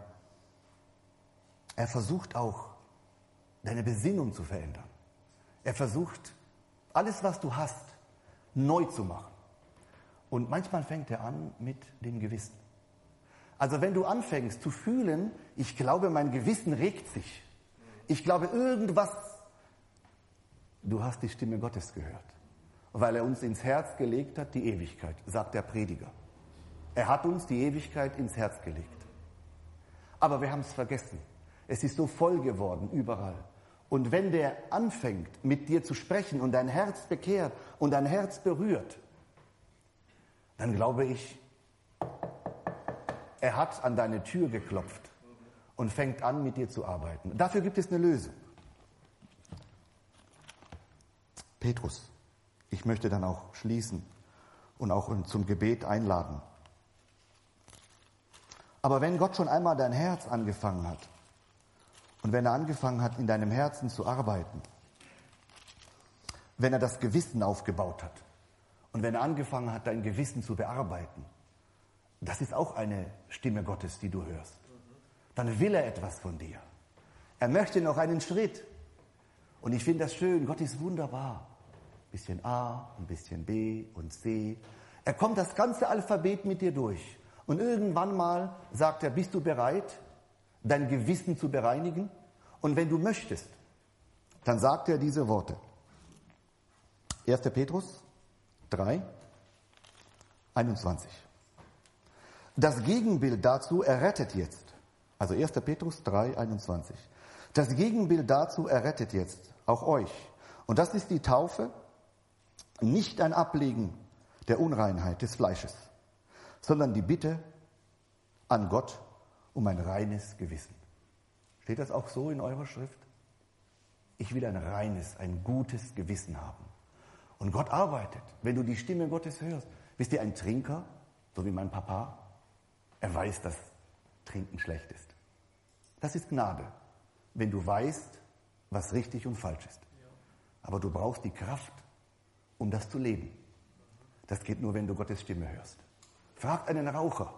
er versucht auch, deine Besinnung zu verändern. Er versucht, alles, was du hast, neu zu machen. Und manchmal fängt er an mit dem Gewissen. Also wenn du anfängst zu fühlen, ich glaube, mein Gewissen regt sich. Ich glaube, irgendwas, du hast die Stimme Gottes gehört. Weil er uns ins Herz gelegt hat, die Ewigkeit, sagt der Prediger. Er hat uns die Ewigkeit ins Herz gelegt. Aber wir haben es vergessen. Es ist so voll geworden, überall. Und wenn der anfängt, mit dir zu sprechen und dein Herz bekehrt und dein Herz berührt, dann glaube ich, er hat an deine Tür geklopft und fängt an, mit dir zu arbeiten. Dafür gibt es eine Lösung. Petrus, ich möchte dann auch schließen und auch zum Gebet einladen. Aber wenn Gott schon einmal dein Herz angefangen hat und wenn er angefangen hat, in deinem Herzen zu arbeiten, wenn er das Gewissen aufgebaut hat und wenn er angefangen hat, dein Gewissen zu bearbeiten, das ist auch eine Stimme Gottes, die du hörst. Dann will er etwas von dir. Er möchte noch einen Schritt. Und ich finde das schön, Gott ist wunderbar. Ein bisschen A, ein bisschen B und C. Er kommt das ganze Alphabet mit dir durch. Und irgendwann mal sagt er, bist du bereit, dein Gewissen zu bereinigen? Und wenn du möchtest, dann sagt er diese Worte. erster Petrus drei, einundzwanzig. Das Gegenbild dazu errettet jetzt. Also erster Petrus drei, einundzwanzig. Das Gegenbild dazu errettet jetzt auch euch. Und das ist die Taufe, nicht ein Ablegen der Unreinheit des Fleisches, sondern die Bitte an Gott um ein reines Gewissen. Steht das auch so in eurer Schrift? Ich will ein reines, ein gutes Gewissen haben. Und Gott arbeitet, wenn du die Stimme Gottes hörst. Wisst ihr, ein Trinker, so wie mein Papa, er weiß, dass Trinken schlecht ist. Das ist Gnade, wenn du weißt, was richtig und falsch ist. Aber du brauchst die Kraft, um das zu leben. Das geht nur, wenn du Gottes Stimme hörst. Fragt einen Raucher,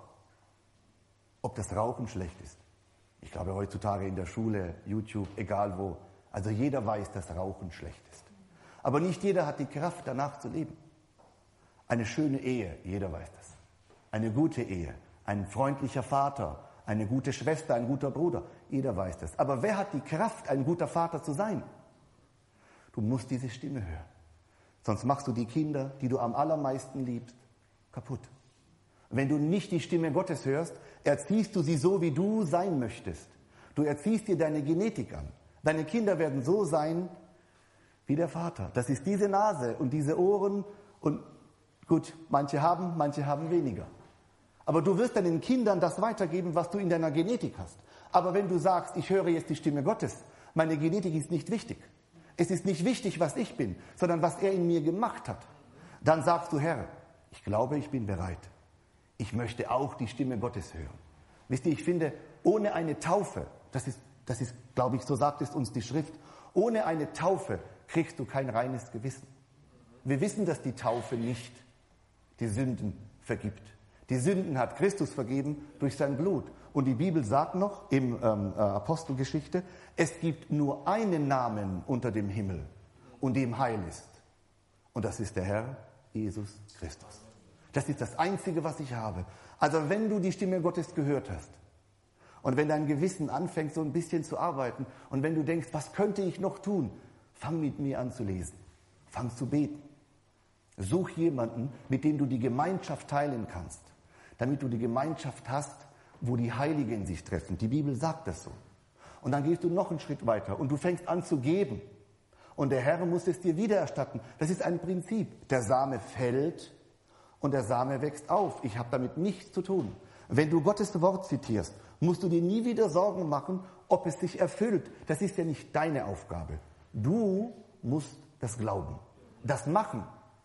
ob das Rauchen schlecht ist. Ich glaube heutzutage in der Schule, YouTube, egal wo. Also jeder weiß, dass Rauchen schlecht ist. Aber nicht jeder hat die Kraft, danach zu leben. Eine schöne Ehe, jeder weiß das. Eine gute Ehe, ein freundlicher Vater, eine gute Schwester, ein guter Bruder, jeder weiß das. Aber wer hat die Kraft, ein guter Vater zu sein? Du musst diese Stimme hören. Sonst machst du die Kinder, die du am allermeisten liebst, kaputt. Wenn du nicht die Stimme Gottes hörst, erziehst du sie so, wie du sein möchtest. Du erziehst dir deine Genetik an. Deine Kinder werden so sein wie der Vater. Das ist diese Nase und diese Ohren und gut, manche haben, manche haben weniger. Aber du wirst deinen Kindern das weitergeben, was du in deiner Genetik hast. Aber wenn du sagst, ich höre jetzt die Stimme Gottes, meine Genetik ist nicht wichtig. Es ist nicht wichtig, was ich bin, sondern was er in mir gemacht hat. Dann sagst du, Herr, ich glaube, ich bin bereit. Ich möchte auch die Stimme Gottes hören. Wisst ihr, ich finde, ohne eine Taufe, das ist, das ist, glaube ich, so sagt es uns die Schrift, Ohne eine Taufe kriegst du kein reines Gewissen. Wir wissen, dass die Taufe nicht die Sünden vergibt. Die Sünden hat Christus vergeben durch sein Blut. Und die Bibel sagt noch im ähm, äh, Apostelgeschichte, es gibt nur einen Namen unter dem Himmel, und dem Heil ist. Und das ist der Herr Jesus Christus. Das ist das Einzige, was ich habe. Also wenn du die Stimme Gottes gehört hast und wenn dein Gewissen anfängt, so ein bisschen zu arbeiten und wenn du denkst, was könnte ich noch tun, fang mit mir an zu lesen. Fang zu beten. Such jemanden, mit dem du die Gemeinschaft teilen kannst, damit du die Gemeinschaft hast, wo die Heiligen sich treffen. Die Bibel sagt das so. Und dann gehst du noch einen Schritt weiter und du fängst an zu geben. Und der Herr muss es dir wiedererstatten. Das ist ein Prinzip. Der Same fällt und der Same wächst auf. Ich habe damit nichts zu tun. Wenn du Gottes Wort zitierst, musst du dir nie wieder Sorgen machen, ob es sich erfüllt. Das ist ja nicht deine Aufgabe. Du musst das glauben. Das machen,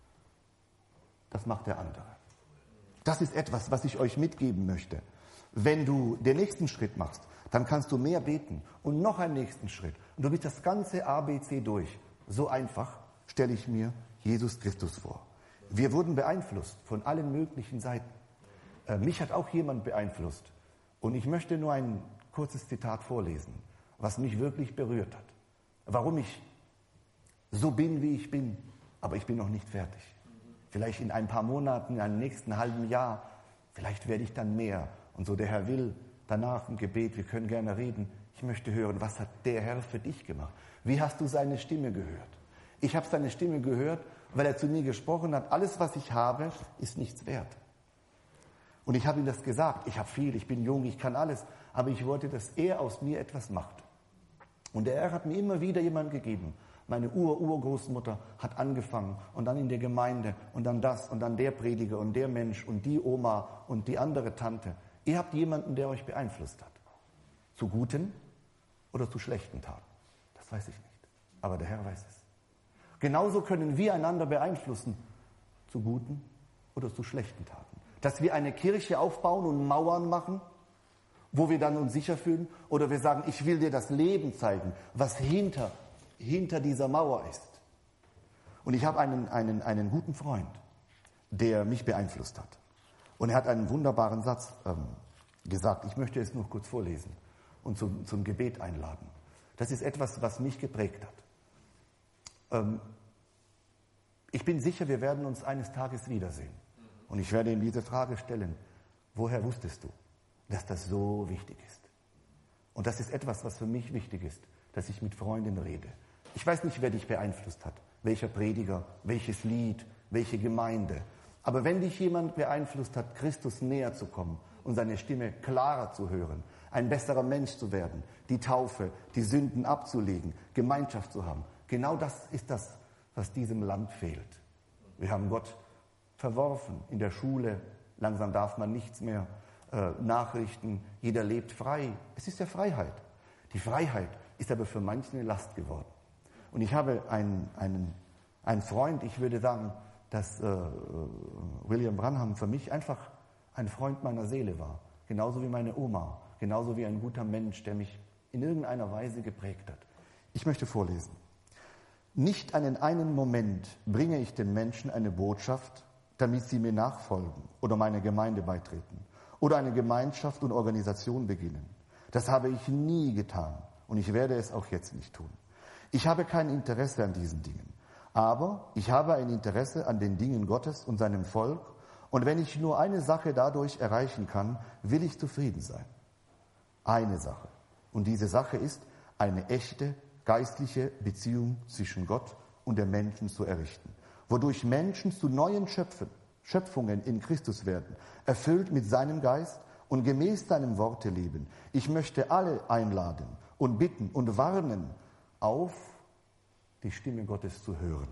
das macht der andere. Das ist etwas, was ich euch mitgeben möchte. Wenn du den nächsten Schritt machst, dann kannst du mehr beten und noch einen nächsten Schritt. Und du bist das ganze A B C durch. So einfach stelle ich mir Jesus Christus vor. Wir wurden beeinflusst von allen möglichen Seiten. Äh, mich hat auch jemand beeinflusst. Und ich möchte nur ein kurzes Zitat vorlesen, was mich wirklich berührt hat. Warum ich so bin, wie ich bin, aber ich bin noch nicht fertig. Vielleicht in ein paar Monaten, in einem nächsten halben Jahr, vielleicht werde ich dann mehr. Und so der Herr will, danach im Gebet, wir können gerne reden. Ich möchte hören, was hat der Herr für dich gemacht? Wie hast du seine Stimme gehört? Ich habe seine Stimme gehört, weil er zu mir gesprochen hat, alles, was ich habe, ist nichts wert. Und ich habe ihm das gesagt, ich habe viel, ich bin jung, ich kann alles, aber ich wollte, dass er aus mir etwas macht. Und der Herr hat mir immer wieder jemanden gegeben. Meine Ur-Urgroßmutter hat angefangen und dann in der Gemeinde und dann das und dann der Prediger und der Mensch und die Oma und die andere Tante. Ihr habt jemanden, der euch beeinflusst hat. Zu guten oder zu schlechten Taten. Das weiß ich nicht. Aber der Herr weiß es. Genauso können wir einander beeinflussen. Zu guten oder zu schlechten Taten. Dass wir eine Kirche aufbauen und Mauern machen, wo wir dann uns sicher fühlen. Oder wir sagen, ich will dir das Leben zeigen, was hinter, hinter dieser Mauer ist. Und ich habe einen, einen, einen guten Freund, der mich beeinflusst hat. Und er hat einen wunderbaren Satz ähm, gesagt. Ich möchte es nur kurz vorlesen und zum, zum Gebet einladen. Das ist etwas, was mich geprägt hat. Ähm, ich bin sicher, wir werden uns eines Tages wiedersehen. Und ich werde ihm diese Frage stellen. Woher wusstest du, dass das so wichtig ist? Und das ist etwas, was für mich wichtig ist, dass ich mit Freunden rede. Ich weiß nicht, wer dich beeinflusst hat. Welcher Prediger, welches Lied, welche Gemeinde. Aber wenn dich jemand beeinflusst hat, Christus näher zu kommen und seine Stimme klarer zu hören, ein besserer Mensch zu werden, die Taufe, die Sünden abzulegen, Gemeinschaft zu haben, genau das ist das, was diesem Land fehlt. Wir haben Gott verworfen in der Schule, langsam darf man nichts mehr, äh, Nachrichten, jeder lebt frei. Es ist ja Freiheit. Die Freiheit ist aber für manche eine Last geworden. Und ich habe einen, einen, einen Freund, ich würde sagen, dass äh, William Branham für mich einfach ein Freund meiner Seele war. Genauso wie meine Oma, genauso wie ein guter Mensch, der mich in irgendeiner Weise geprägt hat. Ich möchte vorlesen. Nicht einen einen Moment bringe ich den Menschen eine Botschaft, damit sie mir nachfolgen oder meiner Gemeinde beitreten oder eine Gemeinschaft und Organisation beginnen. Das habe ich nie getan und ich werde es auch jetzt nicht tun. Ich habe kein Interesse an diesen Dingen. Aber ich habe ein Interesse an den Dingen Gottes und seinem Volk. Und wenn ich nur eine Sache dadurch erreichen kann, will ich zufrieden sein. Eine Sache. Und diese Sache ist, eine echte geistliche Beziehung zwischen Gott und den Menschen zu errichten. Wodurch Menschen zu neuen Schöpfen, Schöpfungen in Christus werden, erfüllt mit seinem Geist und gemäß seinem Worte leben. Ich möchte alle einladen und bitten und warnen, auf die Stimme Gottes zu hören.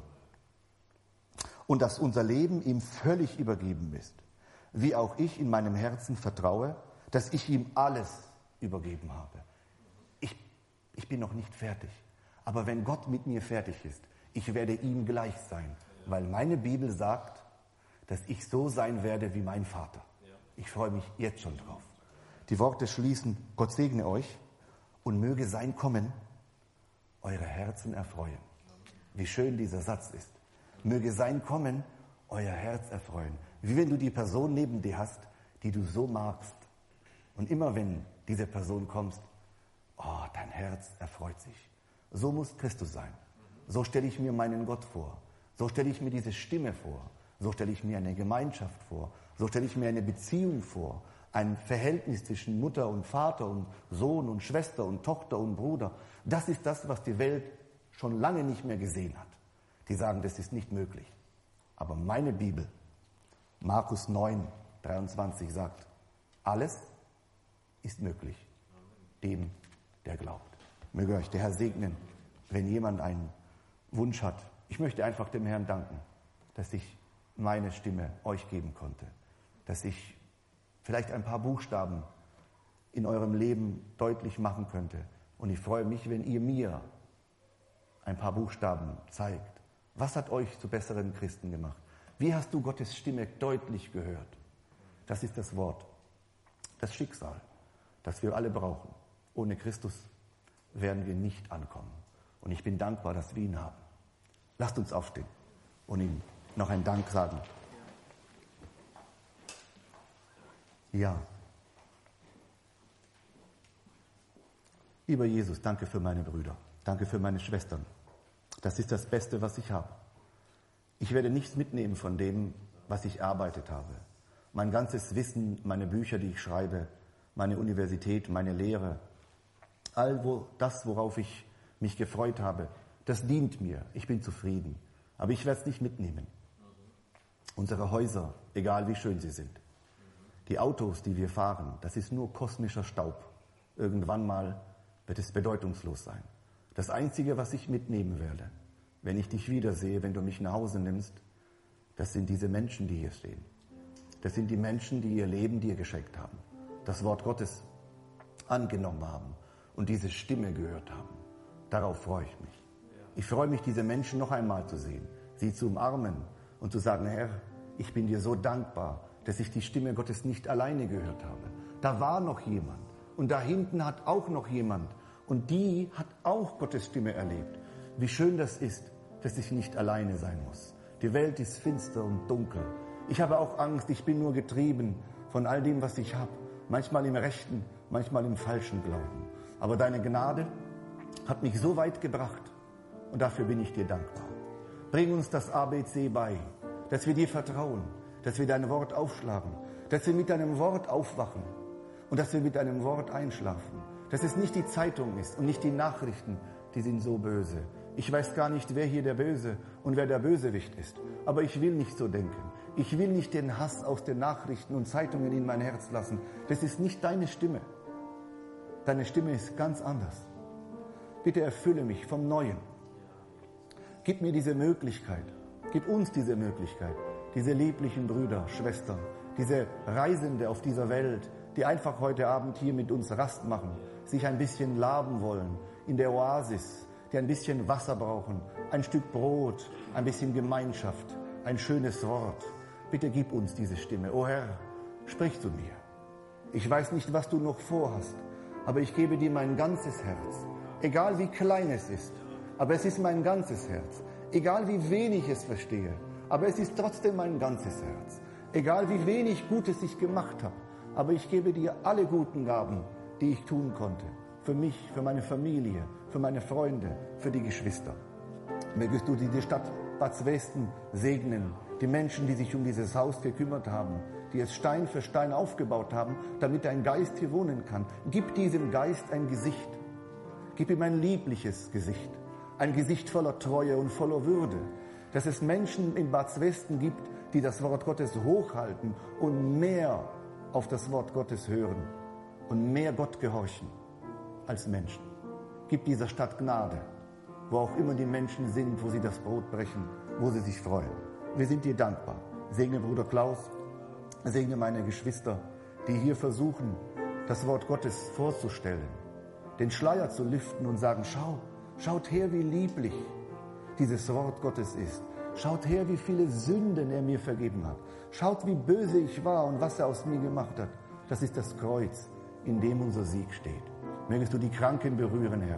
Und dass unser Leben ihm völlig übergeben ist. Wie auch ich in meinem Herzen vertraue, dass ich ihm alles übergeben habe. Ich, ich bin noch nicht fertig. Aber wenn Gott mit mir fertig ist, ich werde ihm gleich sein. Weil meine Bibel sagt, dass ich so sein werde wie mein Vater. Ich freue mich jetzt schon drauf. Die Worte schließen, Gott segne euch und möge sein Kommen eure Herzen erfreuen. Wie schön dieser Satz ist. Möge sein Kommen euer Herz erfreuen. Wie wenn du die Person neben dir hast, die du so magst. Und immer wenn diese Person kommt, oh, dein Herz erfreut sich. So muss Christus sein. So stelle ich mir meinen Gott vor. So stelle ich mir diese Stimme vor. So stelle ich mir eine Gemeinschaft vor. So stelle ich mir eine Beziehung vor. Ein Verhältnis zwischen Mutter und Vater und Sohn und Schwester und Tochter und Bruder. Das ist das, was die Welt schon lange nicht mehr gesehen hat. Die sagen, das ist nicht möglich. Aber meine Bibel, Markus neun, dreiundzwanzig sagt, alles ist möglich, dem, der glaubt. Möge euch der Herr segnen, wenn jemand einen Wunsch hat. Ich möchte einfach dem Herrn danken, dass ich meine Stimme euch geben konnte, dass ich vielleicht ein paar Buchstaben in eurem Leben deutlich machen könnte. Und ich freue mich, wenn ihr mir ein paar Buchstaben zeigt. Was hat euch zu besseren Christen gemacht? Wie hast du Gottes Stimme deutlich gehört? Das ist das Wort, das Schicksal, das wir alle brauchen. Ohne Christus werden wir nicht ankommen. Und ich bin dankbar, dass wir ihn haben. Lasst uns aufstehen und ihm noch einen Dank sagen. Ja. Lieber Jesus, danke für meine Brüder. Danke für meine Schwestern. Das ist das Beste, was ich habe. Ich werde nichts mitnehmen von dem, was ich erarbeitet habe. Mein ganzes Wissen, meine Bücher, die ich schreibe, meine Universität, meine Lehre, all wo, das, worauf ich mich gefreut habe, das dient mir. Ich bin zufrieden. Aber ich werde es nicht mitnehmen. Unsere Häuser, egal wie schön sie sind. Die Autos, die wir fahren, das ist nur kosmischer Staub. Irgendwann mal wird es bedeutungslos sein. Das Einzige, was ich mitnehmen werde, wenn ich dich wiedersehe, wenn du mich nach Hause nimmst, das sind diese Menschen, die hier stehen. Das sind die Menschen, die ihr Leben dir geschenkt haben, das Wort Gottes angenommen haben und diese Stimme gehört haben. Darauf freue ich mich. Ich freue mich, diese Menschen noch einmal zu sehen, sie zu umarmen und zu sagen, Herr, ich bin dir so dankbar, dass ich die Stimme Gottes nicht alleine gehört habe. Da war noch jemand und da hinten hat auch noch jemand und die hat auch Gottes Stimme erlebt. Wie schön das ist, dass ich nicht alleine sein muss. Die Welt ist finster und dunkel. Ich habe auch Angst, ich bin nur getrieben von all dem, was ich habe. Manchmal im rechten, manchmal im falschen Glauben. Aber deine Gnade hat mich so weit gebracht und dafür bin ich dir dankbar. Bring uns das A B C bei, dass wir dir vertrauen, dass wir dein Wort aufschlagen, dass wir mit deinem Wort aufwachen und dass wir mit deinem Wort einschlafen. Dass es nicht die Zeitung ist und nicht die Nachrichten, die sind so böse. Ich weiß gar nicht, wer hier der Böse und wer der Bösewicht ist. Aber ich will nicht so denken. Ich will nicht den Hass aus den Nachrichten und Zeitungen in mein Herz lassen. Das ist nicht deine Stimme. Deine Stimme ist ganz anders. Bitte erfülle mich vom Neuen. Gib mir diese Möglichkeit. Gib uns diese Möglichkeit. Diese lieblichen Brüder, Schwestern, diese Reisende auf dieser Welt, die einfach heute Abend hier mit uns Rast machen, sich ein bisschen laben wollen in der Oasis, die ein bisschen Wasser brauchen, ein Stück Brot, ein bisschen Gemeinschaft, ein schönes Wort. Bitte gib uns diese Stimme. O Herr, sprich zu mir. Ich weiß nicht, was du noch vorhast, aber ich gebe dir mein ganzes Herz. Egal wie klein es ist, aber es ist mein ganzes Herz. Egal wie wenig ich es verstehe, aber es ist trotzdem mein ganzes Herz. Egal wie wenig Gutes ich gemacht habe, aber ich gebe dir alle guten Gaben, die ich tun konnte. Für mich, für meine Familie, für meine Freunde, für die Geschwister. Mögest du die Stadt Bad Zwesten segnen, die Menschen, die sich um dieses Haus gekümmert haben, die es Stein für Stein aufgebaut haben, damit ein Geist hier wohnen kann. Gib diesem Geist ein Gesicht. Gib ihm ein liebliches Gesicht. Ein Gesicht voller Treue und voller Würde. Dass es Menschen in Bad Zwesten gibt, die das Wort Gottes hochhalten und mehr auf das Wort Gottes hören und mehr Gott gehorchen als Menschen. Gib dieser Stadt Gnade, wo auch immer die Menschen sind, wo sie das Brot brechen, wo sie sich freuen. Wir sind dir dankbar. Segne Bruder Klaus, segne meine Geschwister, die hier versuchen, das Wort Gottes vorzustellen, den Schleier zu lüften und sagen, schau, schaut her, wie lieblich dieses Wort Gottes ist. Schaut her, wie viele Sünden er mir vergeben hat. Schaut, wie böse ich war und was er aus mir gemacht hat. Das ist das Kreuz, in dem unser Sieg steht. Mögest du die Kranken berühren, Herr.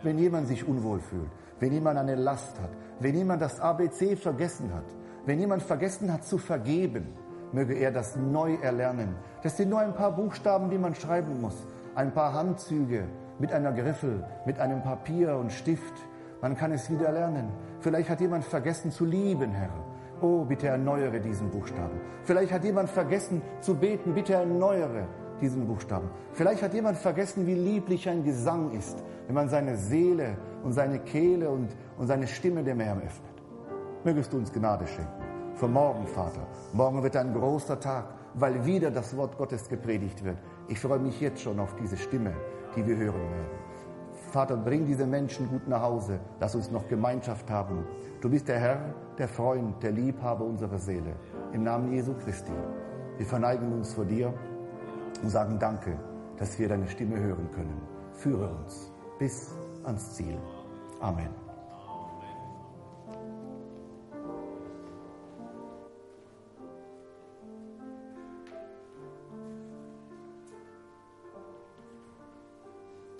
wenn jemand sich unwohl fühlt, wenn jemand eine Last hat, wenn jemand das A B C vergessen hat, wenn jemand vergessen hat zu vergeben, möge er das neu erlernen. Das sind nur ein paar Buchstaben, die man schreiben muss. Ein paar Handzüge mit einer Griffel, mit einem Papier und Stift. Man kann es wieder lernen. Vielleicht hat jemand vergessen zu lieben, Herr. Oh, bitte erneuere diesen Buchstaben. Vielleicht hat jemand vergessen zu beten. Bitte erneuere diesen Buchstaben. Vielleicht hat jemand vergessen, wie lieblich ein Gesang ist, wenn man seine Seele und seine Kehle und, und seine Stimme dem Herrn öffnet. Mögest du uns Gnade schenken. Für morgen, Vater. Morgen wird ein großer Tag, weil wieder das Wort Gottes gepredigt wird. Ich freue mich jetzt schon auf diese Stimme, die wir hören werden. Vater, bring diese Menschen gut nach Hause. Lass uns noch Gemeinschaft haben. Du bist der Herr, der Freund, der Liebhaber unserer Seele. Im Namen Jesu Christi. Wir verneigen uns vor dir und sagen Danke, dass wir deine Stimme hören können. Führe uns bis ans Ziel. Amen.